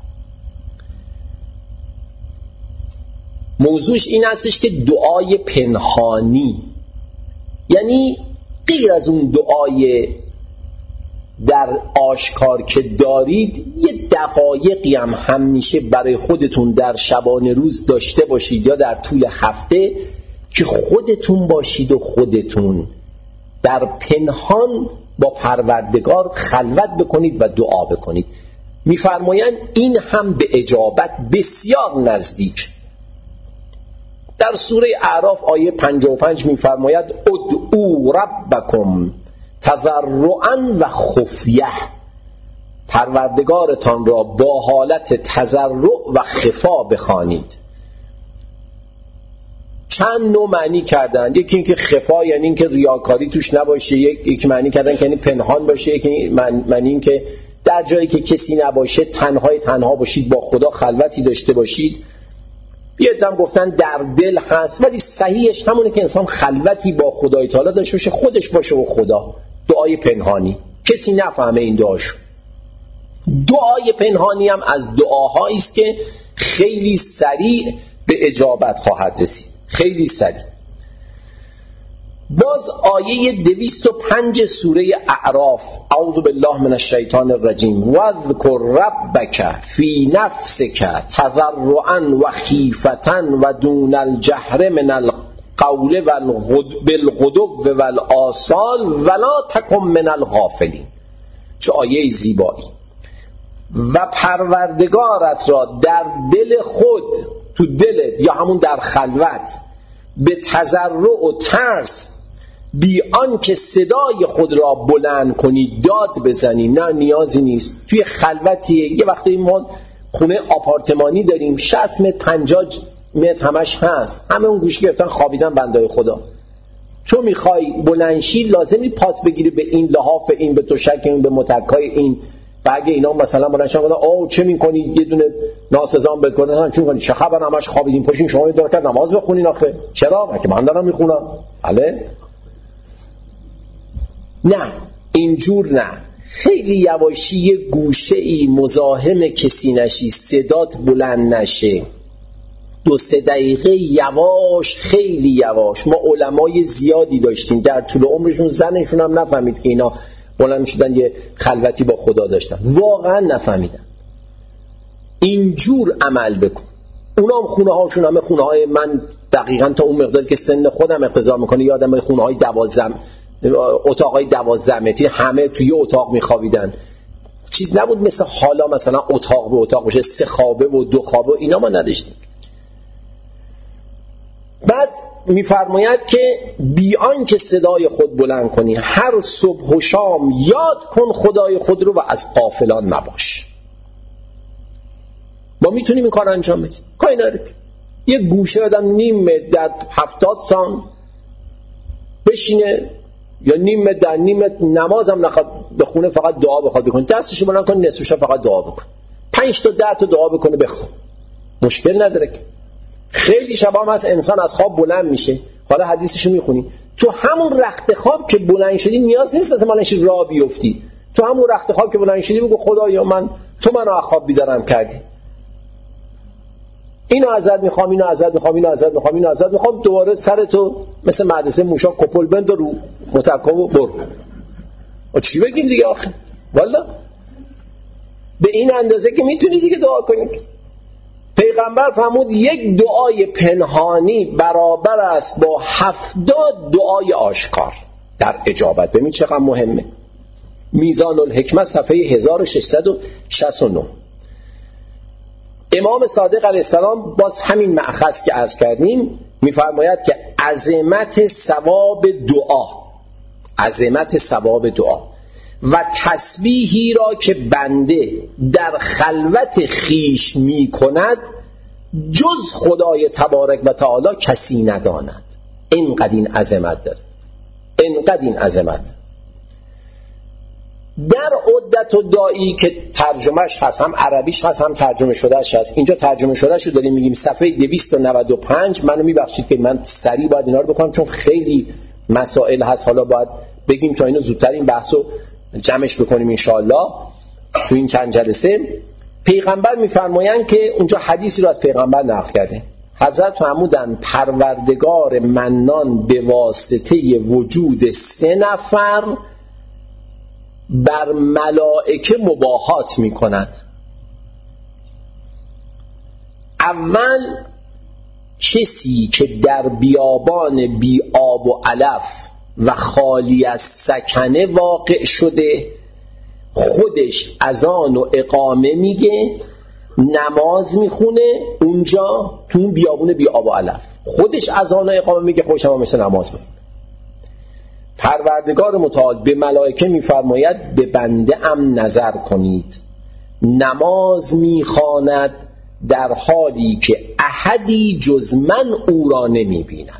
موضوعش این هستش که دعای پنهانی، یعنی غیر از اون دعای در آشکار که دارید، یه دقایقی هم همیشه برای خودتون در شبانه روز داشته باشید یا در طول هفته که خودتون باشید و خودتون در پنهان با پروردگار خلوت بکنید و دعا بکنید. میفرمایند این هم به اجابت بسیار نزدیک. در سوره اعراف آیه پنجاه و پنج میفرماید ادعوا ربکم تضرعا و خفیه، پروردگارتان را با حالت تضرع و خفا بخوانید. چند نوع معنی کردن. یکی اینکه خفا یعنی اینکه ریاکاری توش نباشه، یکی معنی کردن که یعنی پنهان باشه، یکی معنی اینکه در جایی که کسی نباشه تنهای تنها باشید، با خدا خلوتی داشته باشید. یه دم گفتن در دل هست، ولی صحیحش همونه که انسان خلوتی با خدای تعالی داشته باشه، خودش باشه و خدا. دعای پنهانی کسی نفهمه این دعاشو. دعای پنهانی هم از دعاهایی است که خیلی سریع به اجابت خواهد رسید، خیلی سریع. باز آیه دویست و پنج سوره اعراف، اعوذ بالله من الشیطان الرجیم، واذکر ربک فی نفسک تضرعا و خیفة و دون الجهر من القول بالغدو والآصال ولا تکن من الغافلین. چه آیه زیبایی. و پروردگارت را در دل خود، تو دلت یا همون در خلوت، به تضرع و ترس، بی آن که صدای خود را بلند کنی داد بزنی، نه نیازی نیست. توی خلوتیه، یه وقتی ما خونه آپارتمانی داریم شصت متر پنجاه متر همش هست، همه اون گوش گرفتن خوابیدن بندای خدا. تو میخوای بلندشی لازمی پات بگیری به این لحاف، این به توشک، این به متکای این. و اگه اینا مثلا بلندشن گفتن آو چه میکنی، یه دونه ناسزام بهت کنن، چون کنی چه خبر همش خوابیدین پاشین شما دو رکعت نماز بخونین. آخه چرا؟ مگه من دارم میخونم؟ بله. نه اینجور نه، خیلی یواشی، یه گوشه ای مزاحم کسی نشی، صدات بلند نشه، دو سه دقیقه یواش، خیلی یواش. ما علمای زیادی داشتیم در طول عمرشون زنشون هم نفهمید که اینا بلند شدن یه خلوتی با خدا داشتن، واقعا نفهمیدن. اینجور عمل بکن. اونا هم خونه هاشون همه خونه های من دقیقا تا اون مقداری که سن خودم اقتضا میکنه، یادم های خونه های دوازده اتاق های دوازده متری همه توی اتاق میخوابیدن. چیز نبود مثل حالا مثلا اتاق به اتاق باشه، سه خوابه و دو خوابه، اینا ما نداشتیم. بعد میفرماید که بی آن که صدای خود بلند کنی هر صبح و شام یاد کن خدای خود رو و از غافلان مباش. ما میتونیم این کار انجام بدیم؟ کاری نداره. یه گوشه آدم نیم متر در هفتاد سان بشینه، یا نیم متر در نیم متر نماز هم نخواد بخونه، فقط دعا بخواد بکنه، دستشو بلند کنه نصفش فقط دعا بکن، پنج تا ده تا دعا بکنه بخون، مشکل نداره که. خیلی شبا هم هست انسان از خواب بلند میشه، حالا حدیثشو میخونی، تو همون رخت خواب که بلند شدی نیاز نیست از مالش را بیفتی، تو همون رخت خواب که بلند شدی بگو خدایا من تو منو از خواب بیدارم کردی، اینو ازت میخوام، اینو ازت میخوام، اینو ازت میخوام، اینو ازت میخوام، دوباره سرتو مثل مدرسه موشا کپل بند رو متکا و بر. و چی بگیم دیگه آخه؟ والا به این اندازه که میتونی دیگه دعا کنی. پیغمبر فرمود یک دعای پنهانی برابر است با هفتاد دعای آشکار در اجابت. ببین چقدر مهمه. میزان الحکمت صفحه هزار و ششصد و شصت و نه. امام صادق علیه السلام باز همین مأخذ که عرض کردیم میفرماید که عظمت ثواب دعا، عظمت ثواب دعا و تسبیحی را که بنده در خلوت خیش می کند جز خدای تبارک و تعالی کسی نداند. اینقدر این عظمت داره، اینقدر این عظمت. در عدت و دائی که ترجمهش هست، هم عربیش هست هم ترجمه شدهش هست، اینجا ترجمه شدهش رو داریم میگیم صفحه دویست و نود و پنج. منو میبخشید که من سریع باید اینا رو بکنم چون خیلی مسائل هست، حالا باید بگیم تا اینو زودتر این بحثو جمعش بکنیم انشاءالله تو این چند جلسه. پیغمبر میفرمایند که اونجا حدیثی رو از پیغمبر نقل کرده، حضرت فرمودن پروردگار منان به واسطه وجود سه نفر بر ملائکه مباهات می کند. اول کسی که در بیابان بی آب و علف و خالی از سکنه واقع شده، خودش اذان و اقامه میگه، نماز میخونه اونجا تو اون بیابون بی آب و علف، خودش اذان و اقامه میگه، خودش هم مثل نماز میخونه. پروردگار متعال به ملائکه میفرماید به بنده ام نظر کنید، نماز میخواند در حالی که احدی جز من او را نمیبیند.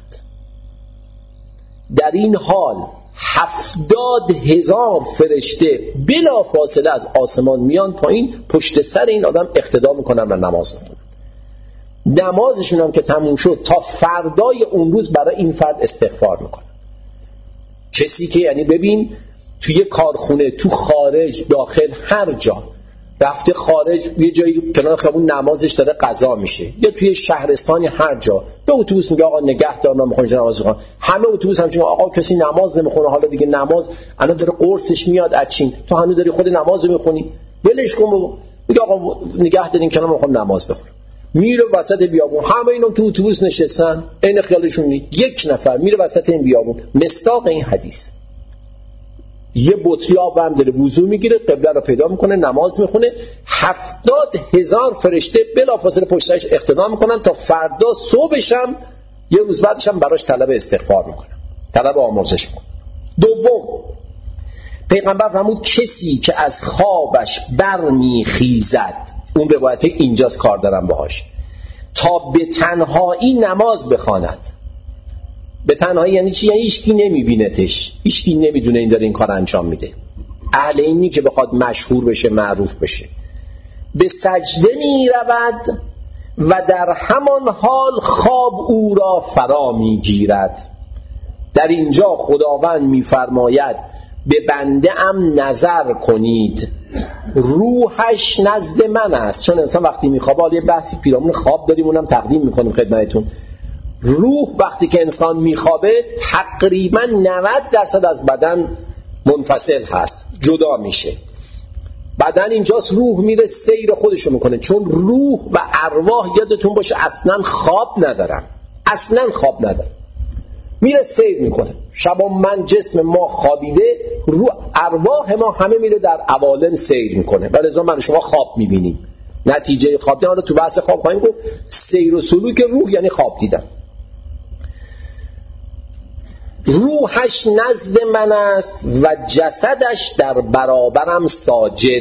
در این حال هفتاد هزار فرشته بلا فاصله از آسمان میان پایین، پشت سر این آدم اقتدا میکنن و نماز میخونن. نمازشون هم که تموم شد تا فردای اون روز برای این فرد استغفار میکنن. کسی که یعنی ببین توی کارخونه، تو خارج، داخل، هر جا رفته خارج یه جایی کنار خیابون نمازش داره قضا میشه، یا توی شهرستانی هر جا به اتوبوس میگه آقا نگهدار من میخوام نماز بخونم، همه اتوبوس همچین آقا کسی نماز نمیخونه، حالا دیگه نماز الان داره قرصش میاد از چین، تو هنوز داری خود نماز میخونی، ولش کن بابا. میگه آقا نگه دارین کنار من میخوام نماز بخونم. میره وسط بیابون، همه اینا تو اتوبوس نشستن عین خیالشون نی، یک نفر میره وسط این بیابون. مصداق این حدیث یه بطری آب هم داره، وضو میگیره، قبله رو پیدا میکنه، نماز میخونه، هفتاد هزار فرشته بلافاصله پشت سرش اقتدا میکنن تا فردا صبحش هم یه روز بعدش هم براش طلب استغفار میکنن، طلب آمرزش میکنن. دوم، پیغمبر فرمود کسی که از خوابش برمیخیزد، اون روایت اینجاست کار دارم باهاش، تا به تنهایی نماز بخواند. به تنهایی یعنی چی؟ یعنی هیچکی نمیبینتش، هیچکی نمیدونه این داره این کار انجام میده، اهل اینی که بخواد مشهور بشه معروف بشه. به سجده میرود و در همان حال خواب او را فرا میگیرد. در اینجا خداوند میفرماید به بنده ام نظر کنید، روحش نزد من است. چون انسان وقتی میخوابه، حالا یه بحثی پیرامون خواب داریم اونم تقدیم میکنیم خدمتتون. روح وقتی که انسان میخوابه تقریبا نود درصد از بدن منفصل هست، جدا میشه. بدن اینجاست، روح میره سیر خودشو میکنه، چون روح و ارواح یادتون باشه اصلا خواب ندارن، اصلا خواب ندارن، میره سیر میکنه. شبا من جسم ما خوابیده، روح ارواح ما همه میره در عوالم سیر میکنه، ولی لذا من شما خواب میبینیم. نتیجه خواب دیدن، حالا تو بحث خواب خواهیم گفت، سیر و سلوک روح یعنی خواب دیدن. روحش نزد من است و جسدش در برابرم ساجد.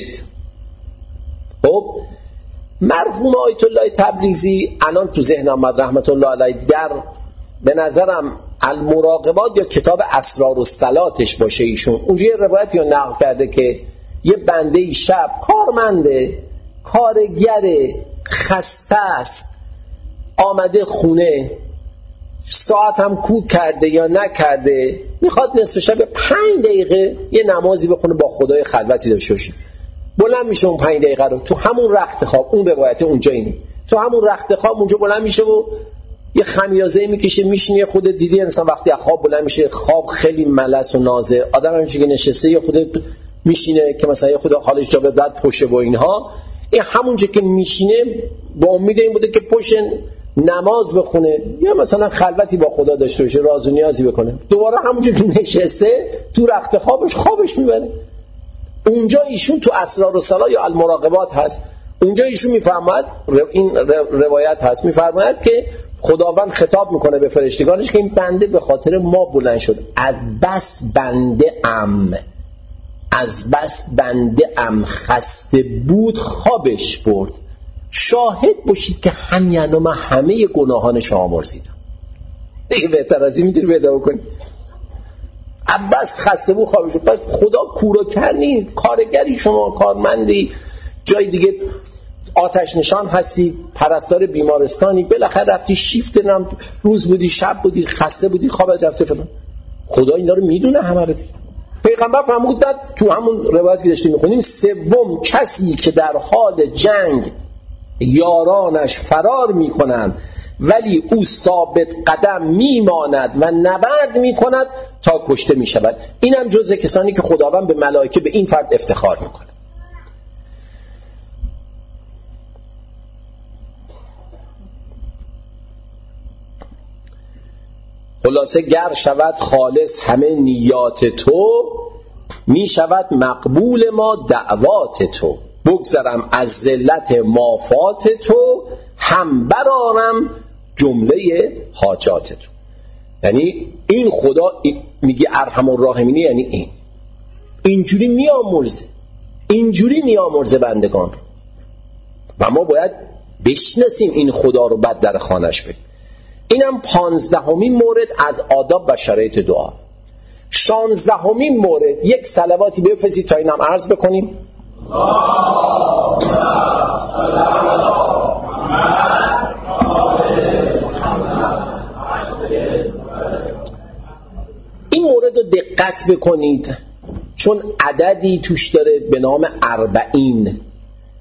خب مرحوم آیت الله تبریزی الان تو ذهنم آمد رحمت الله علیه، در به نظرم المراقبات یا کتاب اسرار الصلاتش باشه ایشون، اونجا یه روایتی رو نقل کرده که یه بنده شب کارمنده، کارگره، خسته است، آمده خونه، ساعت هم کوک کرده یا نکرده، میخواد نصف شب پنج دقیقه یه نمازی بخونه، با خدای خلوتی داشته باشه. بلند میشه اون پنج دقیقه رو تو همون رخت خواب، اون روایت اونجا اینه، تو همون رخت خواب اونجا بلند میشه و یه خمیازه میکشه، میشینه. خود دیدی انسان وقتی از خواب بلند میشه، خواب خیلی ملس و نازه، آدم همینجوری که نشسته یا خود میشینه که مثلا یه خود حالش جا به بعد پشه و اینها، این همونجا که میشینه با امید این بوده که پشن نماز بخونه یا مثلا خلوتی با خدا داشته باشه، راز و نیازی بکنه، دوباره همونجا که نشسته تو رخت خوابش خوابش میبره. اونجا ایشون تو اسرار الصلاه یا المراقبات هست، اونجا ایشون میفرماید، این روایت هست، میفرماید که خداوند خطاب میکنه به فرشتگانش که این بنده به خاطر ما بلند شد، از بس بنده ام از بس بنده ام خسته بود خوابش برد. شاهد باشید که همین من همه گناهان شما مرزیدم. دیگه بهتر از این میتونی پیدا بکنی؟ عباس خسته بود خوابش برد. پس خدا کورو کنی، کارگری شما، کارمندی، جای دیگه آتش نشان هستی، پرستار بیمارستانی، بالاخره رفتی شیفت، نم روز بودی شب بودی خسته بودی خوابت رفته فلان، خدا اینا رو میدونه همه رو دیگه. پیغمبر فرمود بعد تو همون روایت که داشتیم میخونیم، سوم کسی که در حال جنگ یارانش فرار میکنند ولی او ثابت قدم میماند و نبرد میکند تا کشته میشود. اینم جزء کسانی که خداوند به ملائکه به این فرد افتخار میکنه. خلاصه گر شود خالص همه نیات تو، می شود مقبول ما دعوات تو. بگذرم از ذلت مافات تو، هم برارم جمله حاجات تو. یعنی این خدا میگه ارحم الراحمین، یعنی این اینجوری میامرزه، اینجوری میامرزه بندگان رو و ما باید بشناسیم این خدا رو، بعد در خانش بریم. اینم پانزدهمین مورد از آداب و شرایط دعا. شانزدهمین مورد، یک صلواتی بفرستید تا اینم عرض بکنیم. این مورد رو دقت بکنید چون عددی توش داره به نام اربعین.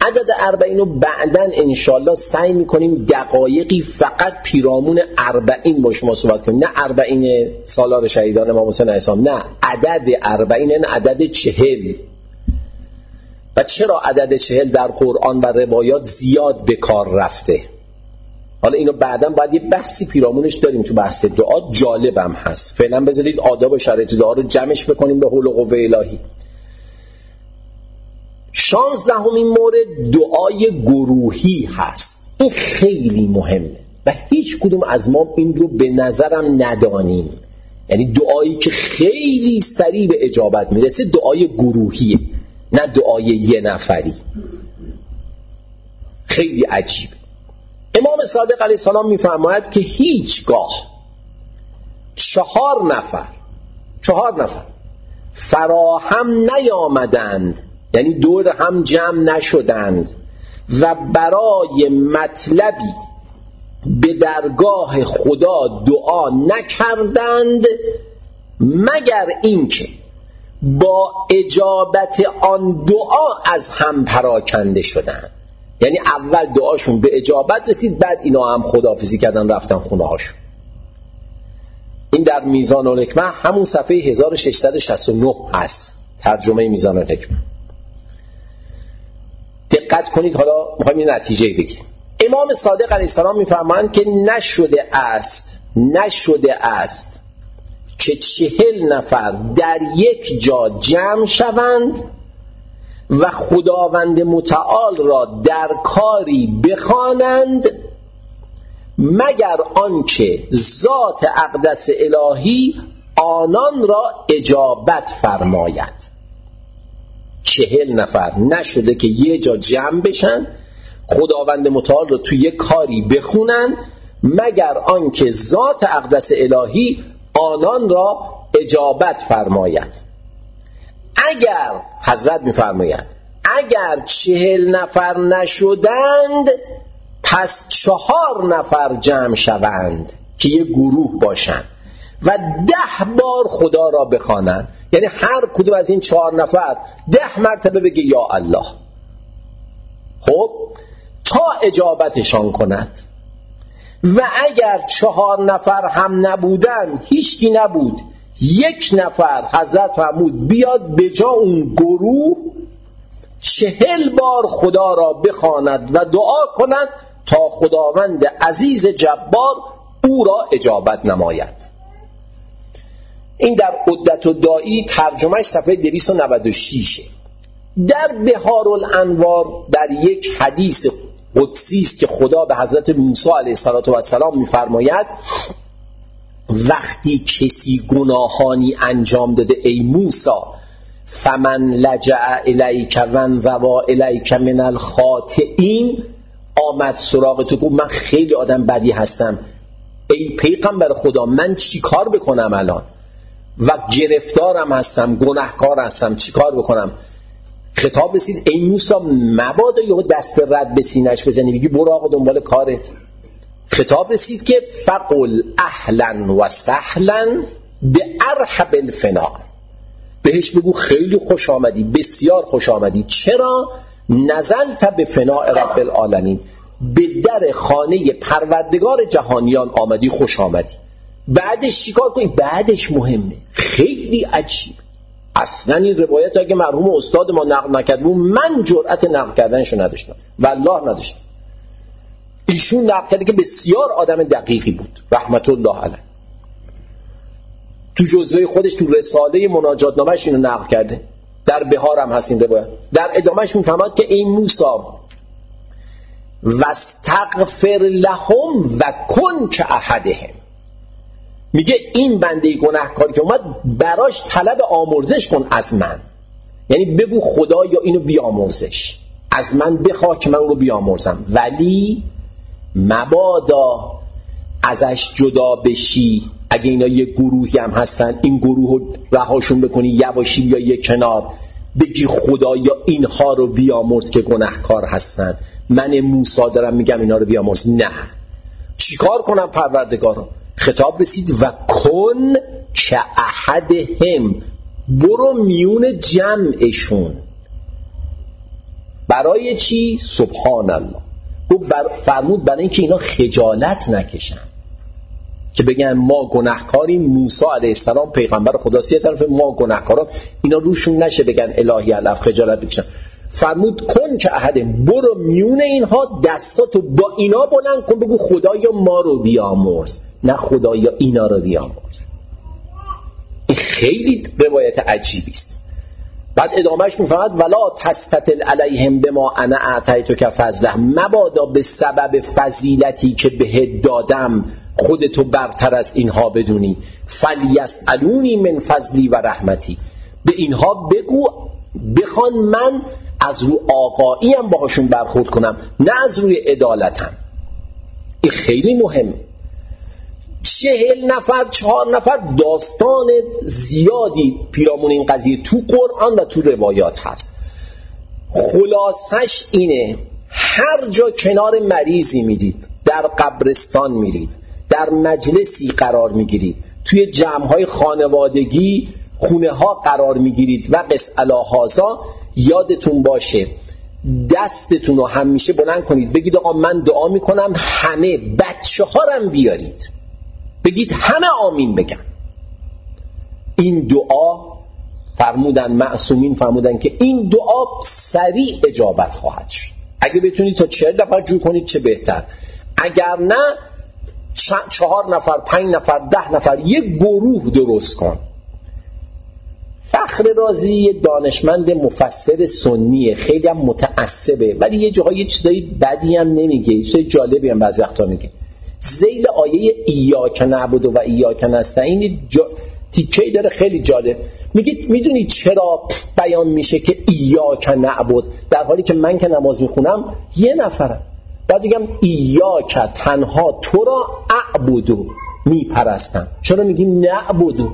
عدد اربعین رو بعدن انشالله سعی میکنیم دقایقی فقط پیرامون اربعین با شما صحبت کنیم، نه اربعین سالار شهیدان امام حسین علیه السلام، نه عدد اربعین، نه عدد چهل. و چرا عدد چهل در قرآن و روایات زیاد به کار رفته؟ حالا اینو بعداً باید یه بحثی پیرامونش داریم تو بحث دعا، جالبم هست. فعلا بذارید آداب و شرایط دعا رو جمعش بکنیم به حول و قوه الهی. شانزدهمین مورد دعای گروهی هست. این خیلی مهمه و هیچ کدوم از ما این رو به نظرم ندانیم. یعنی دعایی که خیلی سریع به اجابت میرسه دعای گروهیه، نه دعای یه نفری. خیلی عجیب. امام صادق علیه السلام میفرماید که هیچگاه چهار نفر چهار نفر فراهم نیامدند، یعنی دور هم جمع نشدند و برای مطلبی به درگاه خدا دعا نکردند مگر اینکه با اجابت آن دعا از هم پراکنده شدند. یعنی اول دعاشون به اجابت رسید، بعد اینا هم خداحافظی کردن رفتن خونه هاشون. این در میزان الحکمه همون صفحه هزار و ششصد و شصت و نه هست، ترجمه میزان الحکمه. دقت کنید. حالا میخوایم این نتیجه بگیریم. امام صادق علیه السلام میفرمایند که نشده است نشده است که چهل نفر در یک جا جمع شوند و خداوند متعال را در کاری بخوانند مگر آنکه ذات اقدس الهی آنان را اجابت فرماید. چهل نفر نشده که یه جا جمع بشن خداوند متعال را توی یک کاری بخونن مگر آنکه ذات اقدس الهی آنان را اجابت فرماید. اگر حضرت میفرماید اگر چهل نفر نشدند پس چهار نفر جمع شوند که یه گروه باشند و ده بار خدا را بخوانند. یعنی هر کدوم از این چهار نفر ده مرتبه بگه یا الله، خب تا اجابتشان کند. و اگر چهار نفر هم نبودن، هیچکی نبود، یک نفر حضرت فرمود بیاد به جا اون گروه چهل بار خدا را بخواند و دعا کند تا خداوند عزیز جبار او را اجابت نماید. این در عدت الداعی ترجمهش صفحه دویست و نود و شش. در بحار الانوار در یک حدیث قدسی است که خدا به حضرت موسی علیه السلام می‌فرماید وقتی کسی گناهانی انجام داده ای موسی فمن لجأ الیک وانزوا الیک من الخاطئین، آمد سراغ تو گفت من خیلی آدم بدی هستم، ای پیغمبر خدا من چی کار بکنم الان و گرفتارم هستم، گناهکار هستم، چی کار بکنم؟ خطاب رسید ای موسی مبادا یهو دست رد به سینه‌اش بزنی بگی برو آقا دنبال کارت. خطاب رسید که فقل اهلا و سهلا به ارحب الفنا، بهش بگو خیلی خوش آمدی، بسیار خوش آمدی. چرا؟ نزلت به فناء رب العالمین، به در خانه پروردگار جهانیان آمدی، خوش آمدی. بعدش چیکار کنی؟ بعدش مهمه، خیلی عجیب. اصلا این روایت اگه مرحوم استاد ما نقل نکرد من جرأت نقل کردنشو نداشتم، والله نداشتم. ایشون نقل کرده که بسیار آدم دقیقی بود رحمت الله علیه، تو جزوه خودش تو رساله مناجات نامش اینو نقل کرده، در بهار هم هست این روایت. در ادامهش میفهمد که ای موسی واستغفر لهم و کن که احدهم، میگه این بنده گناهکاری که اومد براش طلب آمرزش کن از من، یعنی بگو خدا یا اینو بیامرزش، از من بخواه که من رو بیامرزم، ولی مبادا ازش جدا بشی. اگه اینا یه گروهی هم هستن این گروه رو رهاشون بکنی یواشی یا یه کنار بگی خدا یا اینها رو بیامرز که گناهکار هستن، من موسی دارم میگم اینا رو بیامرز. نه، چیکار کنم پروردگارا؟ خطاب رسید و کن که احدهم، برو میون جمعشون. برای چی؟ سبحان الله. او بر فرمود برای اینکه اینا خجالت نکشن که بگن ما گناهکاریم. موسی علیه السلام پیغمبر خداست یه طرف، ما گناهکاران، اینا روشون نشه بگن الهی علف خجالت بکشن. فرمود کن که احد، برو میون اینها دستاتو با اینا بلند کن، بگو خدایا ما رو بیامرز، نه خدایا اینا رو بیامرز. این خیلی روایت عجیبی است. بعد ادامهش میفرماد ولا تستتل علیهم بما انا اعطیتک فضله، مبادا به سبب فضیلتی که بهت دادم خودتو برتر از اینها بدونی. فلیسالونی من فضلی و رحمتی، به اینها بگو بخوان من از رو آقاییم باهاشون برخورد کنم، نه از روی عدالتم. این خیلی مهمه. چهل نفر چهار نفر داستان زیادی پیرامون این قضیه تو قرآن و تو روایات هست. خلاصش اینه هر جا کنار مریضی میرید، در قبرستان میرید، در مجلسی قرار میگیرید، توی جمعهای خانوادگی خونه ها قرار میگیرید و قس الاهازا، یادتون باشه دستتون رو همیشه بلند کنید بگید آقا من دعا میکنم همه بچه ها رم بیارید، بگید همه آمین بگن. این دعا فرمودن معصومین فرمودن که این دعا سریع اجابت خواهد شد. اگه بتونید تا چهل نفر جور کنید چه بهتر، اگر نه چهار نفر پنج نفر ده نفر یک گروه درست کن. فخر رازی یه دانشمند مفسر سنیه، خیلی هم متعصبه ولی یه جاهای یه چیزایی بدی هم نمیگه، یه چیزای جالبی هم بعضی وقتا میگه. ذیل آیه ایاک نعبد و ایاک نستعین جا... تیکه‌ای داره خیلی جالب. میگه میدونی چرا بیان میشه که ایاک نعبد در حالی که من که نماز میخونم یه نفرم، بعد میگم ایاک تنها تو را اعبدو میپرستم، چرا میگیم نعبدو؟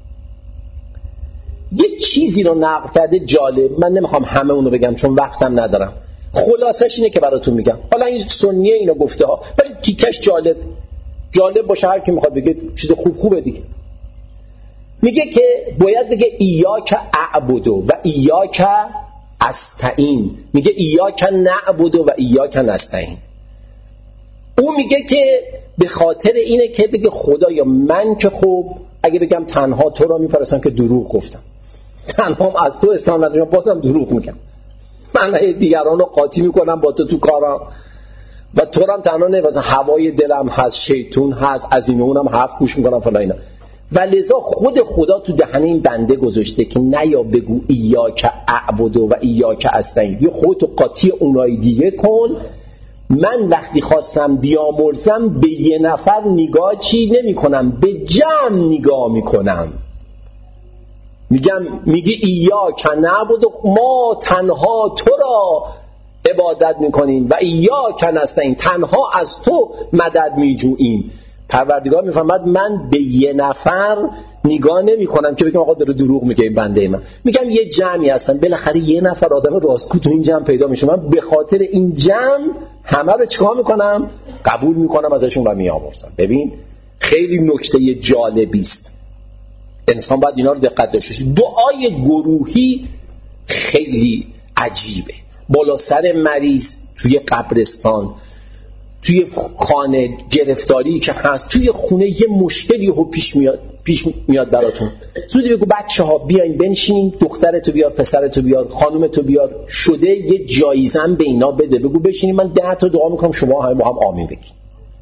یه چیزی رو نقل کرده جالب، من نمیخوام همه اونو بگم چون وقتم ندارم، خلاصش اینه که براتون میگم. حالا این سنیه اینو گفته ها ولی تیکش جالب جالب باشه، هر کی میخواد بگه چیز خوب خوبه دیگه. میگه که باید بگه ایاک اعبدو و ایاک استعین، میگه ایاک نعبدو و ایاک نستعین. او میگه که به خاطر اینه که بگه خدایا من که خوب اگه بگم تنها تو را میپرستم که دروغ گفتم، تنها هم از تو استعان ندارم بازم دروغ میگم، من دیگران رو قاطی میکنم با تو تو کارم و تو هم تنها نه، مثلا هوای دلم هست، شیطون هست، از این اونم حرف گوش میکنم فلان اینا. و لذا خود خدا تو دهنه این بنده گذاشته که نیا بگو ایاک اعبدو و ایاک استعین، یه خودتو قاطی اونای دیگه کن. من وقتی خواستم بیامرزم به یه نفر نگاه چی نمی کنم، به جمع نگاه میکنم. میگم میگی ایاک نعبد، ما تنها تو را عبادت میکنیم و ایاک نستعین، تنها از تو مدد میجوییم. پروردگار میفهمد من به یه نفر نگاه نمی کنم که بگم آقا داره دروغ میگه این بنده من، میگم یه جمعی هستن بالاخره یه نفر آدم راستگو تو این جمع پیدا میشه، من به خاطر این جمع همه رو چیکار میکنم؟ قبول میکنم ازشون و میامرزم. ببین خیلی نکته جالبی است، انسان باید اینا رو دقت داشته باشه. دعای گروهی خیلی عجیبه، بالا سر مریض، توی قبرستان، توی خانه گرفتاری که هست، توی خونه یه مشکلی رو پیش میاد پیش میاد براتون، زودی بگو بچه ها بیاین بنشینین، دخترتو بیار، پسرتو بیار، خانومتو بیار، شده یه جایزم به اینا بده، بگو بشینین من ده تا دعا میکنم شما همه با هم آمین بگید.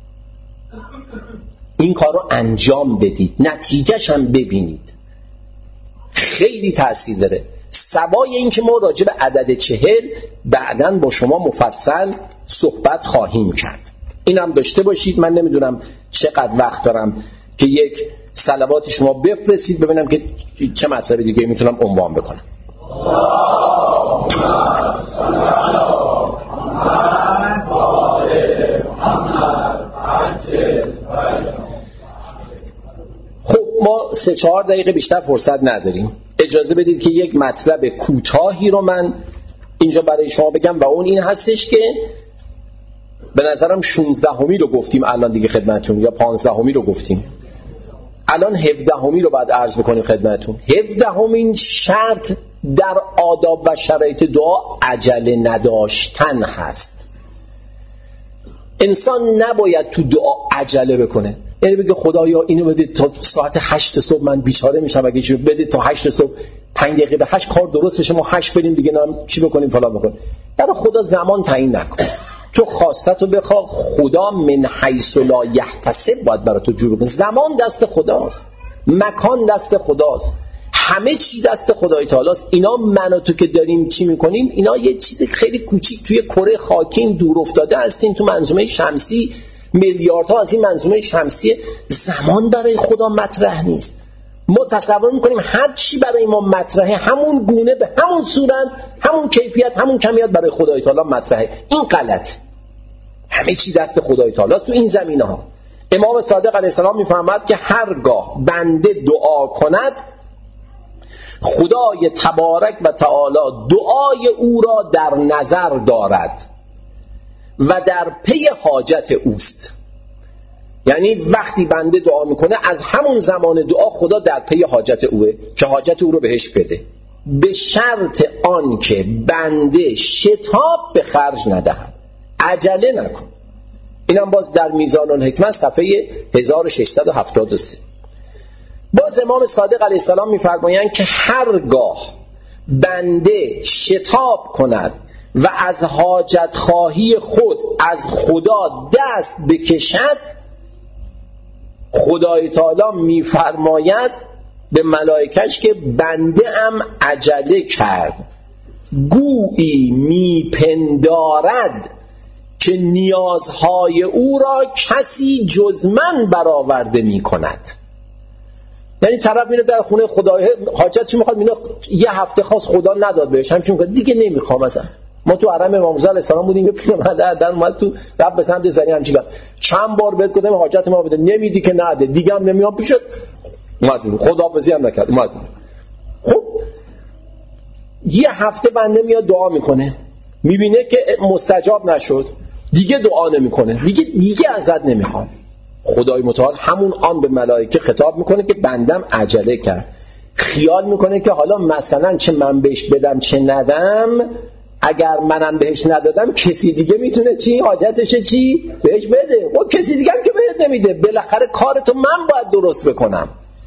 این کار رو انجام بدید، نتیجهش هم ببینید، خیلی تأثیر داره. سوای این که ما راجع به عدد چهل بعداً با شما مفصل صحبت خواهیم کرد، اینم داشته باشید. من نمیدونم چقدر وقت دارم که یک صلوات شما بفرستید ببینم که چه مطلب دیگه میتونم عنوان بکنم. خب ما سه چهار دقیقه بیشتر فرصت نداریم، اجازه بدید که یک مطلب کوتاهی رو من اینجا برای شما بگم و اون این هستش که به نظرم شانزدهمی رو گفتیم الان دیگه خدمتون، یا پانزدهمی رو گفتیم، الان هفدهمی رو بعد عرض بکنیم خدمتون. هفدهمین شرط در آداب و شرایط دعا عجله نداشتن هست. انسان نباید تو دعا عجله بکنه، یعنی بگه خدایا اینو بده تا ساعت هشت صبح من بیچاره میشم، اگه چی بده تا هشت صبح پنج دقیقه به هشت کار درست بشه ما هشت بریم دیگه نام چی بکنیم فلان بکنیم. برای خدا زمان تعیین نکن. تو خواستتو بخوا، خدا من حیث لا یحتسب باید برای تو جور کنه. زمان دست خداست، مکان دست خداست، همه چی دست خدای تعالی است. اینا من و تو که داریم چی میکنیم، اینا یه چیز خیلی کوچیک توی کره خاکی دور افتاده هستیم تو منظومه شمسی، میلیاردها از این منظومه شمسی. زمان برای خدا مطرح نیست. ما تصور میکنیم هر چی برای ما مطرحه همون گونه به همون صورت همون کیفیت همون کمیت برای خدای تعالی مطرحه. این غلط. همه چی دست خدای تعالی است تو این زمینه ها. امام صادق علیه السلام میفرماد که هرگاه بنده دعا کند خدای تبارک و تعالی دعای او را در نظر دارد و در پی حاجت اوست. یعنی وقتی بنده دعا میکنه از همون زمان دعا خدا در پی حاجت اوه که حاجت او رو بهش بده، به شرط آن که بنده شتاب به خرج ندهد، عجله نکن. اینم باز در میزان الحکمت صفحه هزار و ششصد و هفتاد و سه. باز امام صادق علیه السلام میفرمایند که هرگاه بنده شتاب کند و از حاجت خواهی خود از خدا دست بکشد، خدای تعالی میفرماید به ملائکش که بنده ام عجله کرد، گویی میپندارد که نیازهای او را کسی جز من برآورده میکند. یعنی طرف میره در خونه خدای حاجت چی میخواد، میره یه هفته خواست خدا نداد بهش، همچون که دیگه نمیخوام. مثلا ما تو حرم امام رضا علیه السلام بودیم، یه پیرمرد در اومد تو رب به سمت زنی همچین کرد، چند بار بهت گفتم حاجت ما بده، نمیدی که نده، دیگه هم نمیام پیشت، اومد خداحافظی هم نکرد اومد. خب یه هفته بنده میاد دعا میکنه، میبینه که مستجاب نشد، دیگه دعا نمیکنه، دیگه دیگه ازت نمیخوام. خدای متعال همون آن به ملائکه خطاب میکنه که بندم عجله کرد. خیال میکنه که حالا مثلا چه من بهش بدم چه ندم، اگر منم بهش ندادم کسی دیگه میتونه چی حاجتش چی بهش بده، و کسی دیگه هم که بهت نمیده، بالاخره کارتو من باید درست بکنم.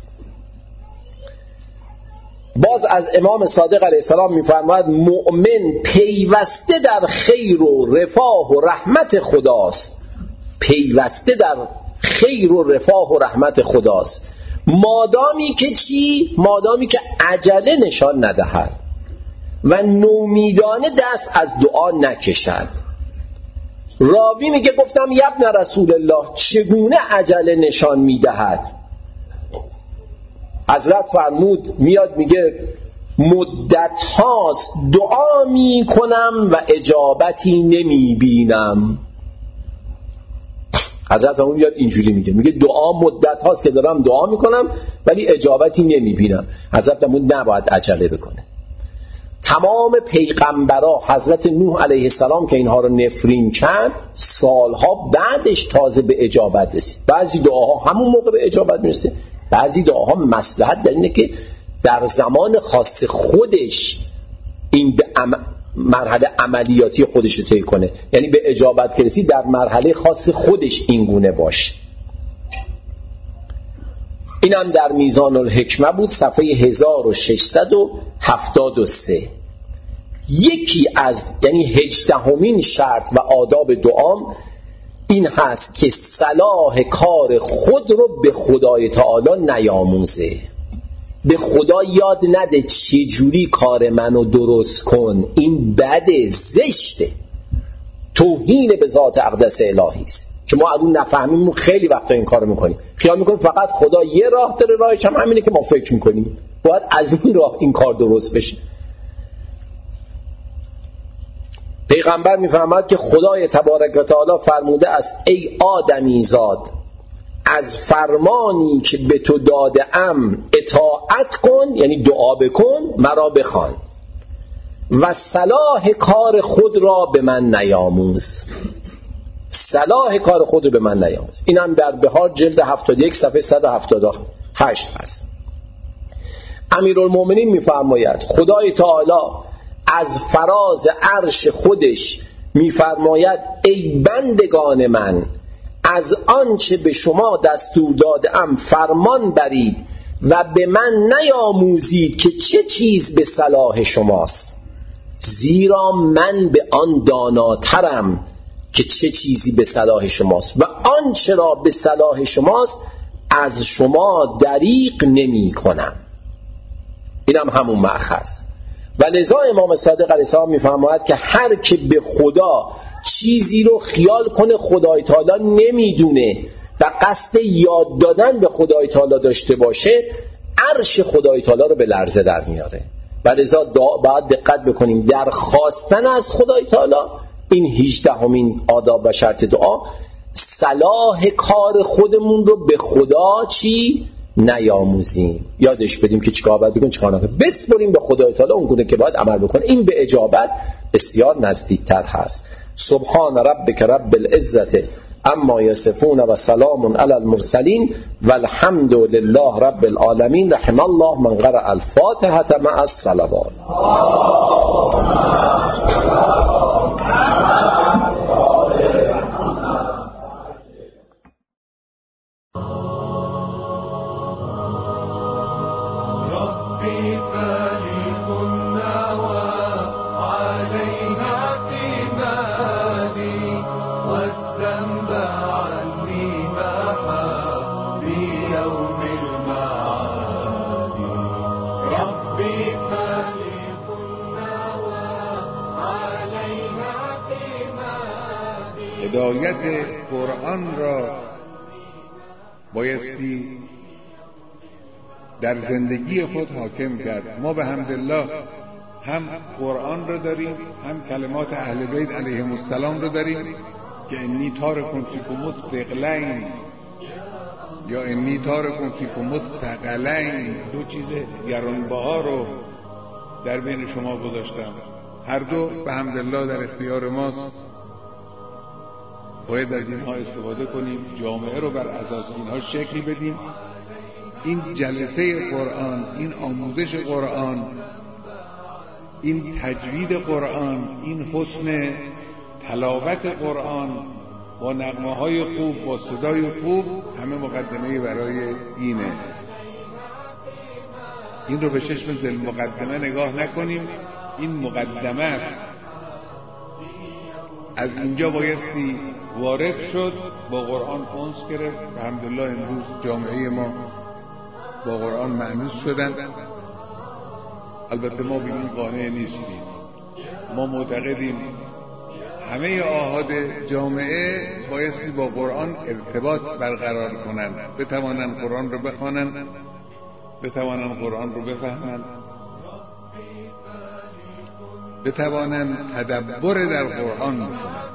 باز از امام صادق علیه السلام میفرماید مؤمن پیوسته در خیر و رفاه و رحمت خداست، پیوسته در خیر و رفاه و رحمت خداست، مادامی که چی؟ مادامی که عجله نشان ندهد و نومیدانه دست از دعا نکشد. راوی میگه گفتم یبن رسول الله چگونه عجله نشان میدهد؟ حضرت فرمود میاد میگه مدت هاست دعا میکنم و اجابتی نمیبینم. حضرت فرمود میاد اینجوری میگه میگه دعا مدت هاست که دارم دعا میکنم ولی اجابتی نمیبینم. حضرت فرمود نباید عجله بکنه. تمام پیغمبرا حضرت نوح علیه السلام که اینها رو نفرین کرد سالها بعدش تازه به اجابت رسید. بعضی دعاها همون موقع به اجابت میرسه، بعضی دعاها مصلحت در اینه که در زمان خاص خودش این به عم... مرحله عملیاتی خودش رو طی کنه، یعنی به اجابت که رسید در مرحله خاص خودش این گونه باشه. اینم در میزان الحکمه بود صفحه هزار و ششصد و هفتاد و سه. یکی از یعنی هجدهمین شرط و آداب دعام این هست که صلاح کار خود رو به خدای تعالی نیاموزه، به خدا یاد نده چه جوری کار منو درست کن، این بده، زشته، توهین به ذات اقدس الهی است که ما اون نفهمیم. خیلی وقتا این کارو میکنیم، خیال میکنیم فقط خدا یه راه داره، راهش هم همینه که ما فکر میکنیم باید از این راه این کار درست بشه. پیغمبر میفرماد که خدای تبارک و تعالی فرموده است ای آدمی زاد از فرمانی که به تو داده ام اطاعت کن، یعنی دعا بکن، مرا بخوان و صلاح کار خود را به من نیاموز. صلاح کار خود رو به من نیاموز. اینم در بهار جلد هفتاد و یک صفحه صد و هفتاد و هشت هست. امیرالمومنین میفرماید خدای تعالی از فراز عرش خودش میفرماید ای بندگان من، از آنچه به شما دستور دادم فرمان برید و به من نیاموزید که چه چیز به صلاح شماست، زیرا من به آن داناترم که چه چیزی به صلاح شماست و آنچه را به صلاح شماست از شما دریغ نمی کنم. اینم هم همون مأخذ. و لذا امام صادق علیه السلام میفرماید که هر که به خدا چیزی رو خیال کنه خدای تعالی نمیدونه و قصد یاد دادن به خدای تعالی داشته باشه، عرش خدای تعالی رو به لرزه در میاره. و لذا باید دقت بکنیم در خواستن از خدای تعالی. این هجدهمین آداب و شرط دعا، صلاح کار خودمون رو به خدا چی نیاموزیم، یادش بدیم که چیکار باید بکنیم چیکار نکنیم، بسپریم به خدای تعالی اون گونه که باید عمل بکنه. این به اجابت بسیار نزدیکتر هست. سبحان ربک رب العزت اما یصفون و سلام علی المرسلین والحمد لله رب العالمین. رحم الله من قرأ الفاتحه مع الصلوات. هدایت قرآن را بایستی در زندگی خود حاکم کرد. ما به حمدالله هم قرآن رو داریم، هم کلمات اهل بیت علیهم السلام رو داریم که انی تارکم فیکم مثقلین یا انی تارکم فیکم مثقلین، دو چیز گرانبها رو در بین شما گذاشتم. هر دو به حمدالله در اختیار ماست. باید از اینها استفاده کنیم، جامعه رو بر اساس اینها شکل بدیم. این جلسه قرآن، این آموزش قرآن، این تجوید قرآن، این حسن تلاوت قرآن با نغمه های خوب، با صدای خوب، همه مقدمه برای اینه. این رو به چشم ذل مقدمه نگاه نکنیم، این مقدمه است. از اینجا بایستی وارد شد، با قرآن انس گرفت. الحمدلله امروز جامعه ما با قرآن مأنوس شدن. البته ما به این قانع نیستیم. ما معتقدیم همه آحاد جامعه بایستی با قرآن ارتباط برقرار کنند، بتوانند قرآن رو بخوانند، بتوانند قرآن رو بفهمند، بتوانند تدبر در قرآن بکنند.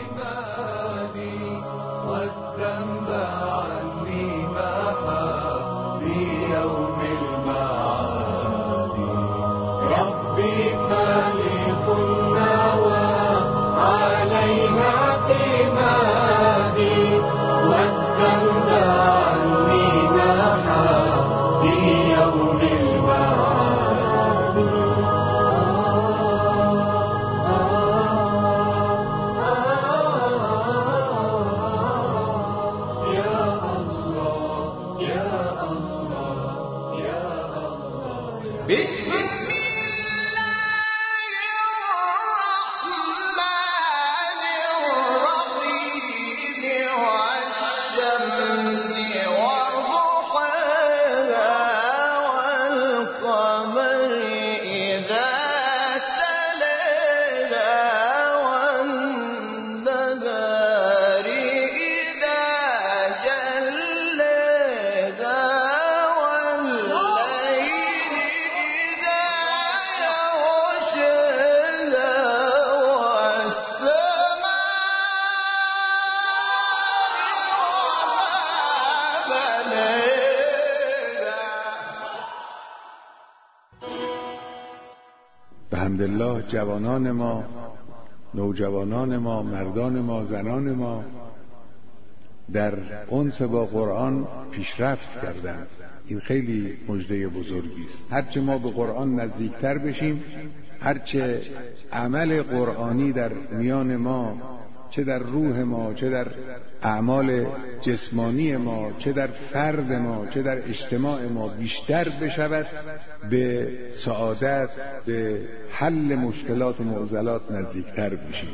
الحمدلله جوانان ما، نوجوانان ما، مردان ما، زنان ما در انس با قرآن پیشرفت کردند. این خیلی مژده بزرگی است. هرچه ما به قرآن نزدیکتر بشیم، هرچه عمل قرآنی در میان ما، چه در روح ما، چه در اعمال جسمانی ما، چه در فرد ما، چه در اجتماع ما بیشتر بشود، به سعادت، به حل مشکلات و معضلات نزدیکتر بشیم.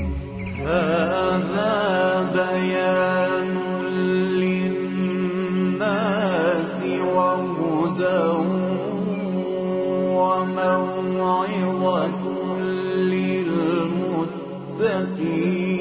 هذا بیان للناس و هدى و موعظة للمتقین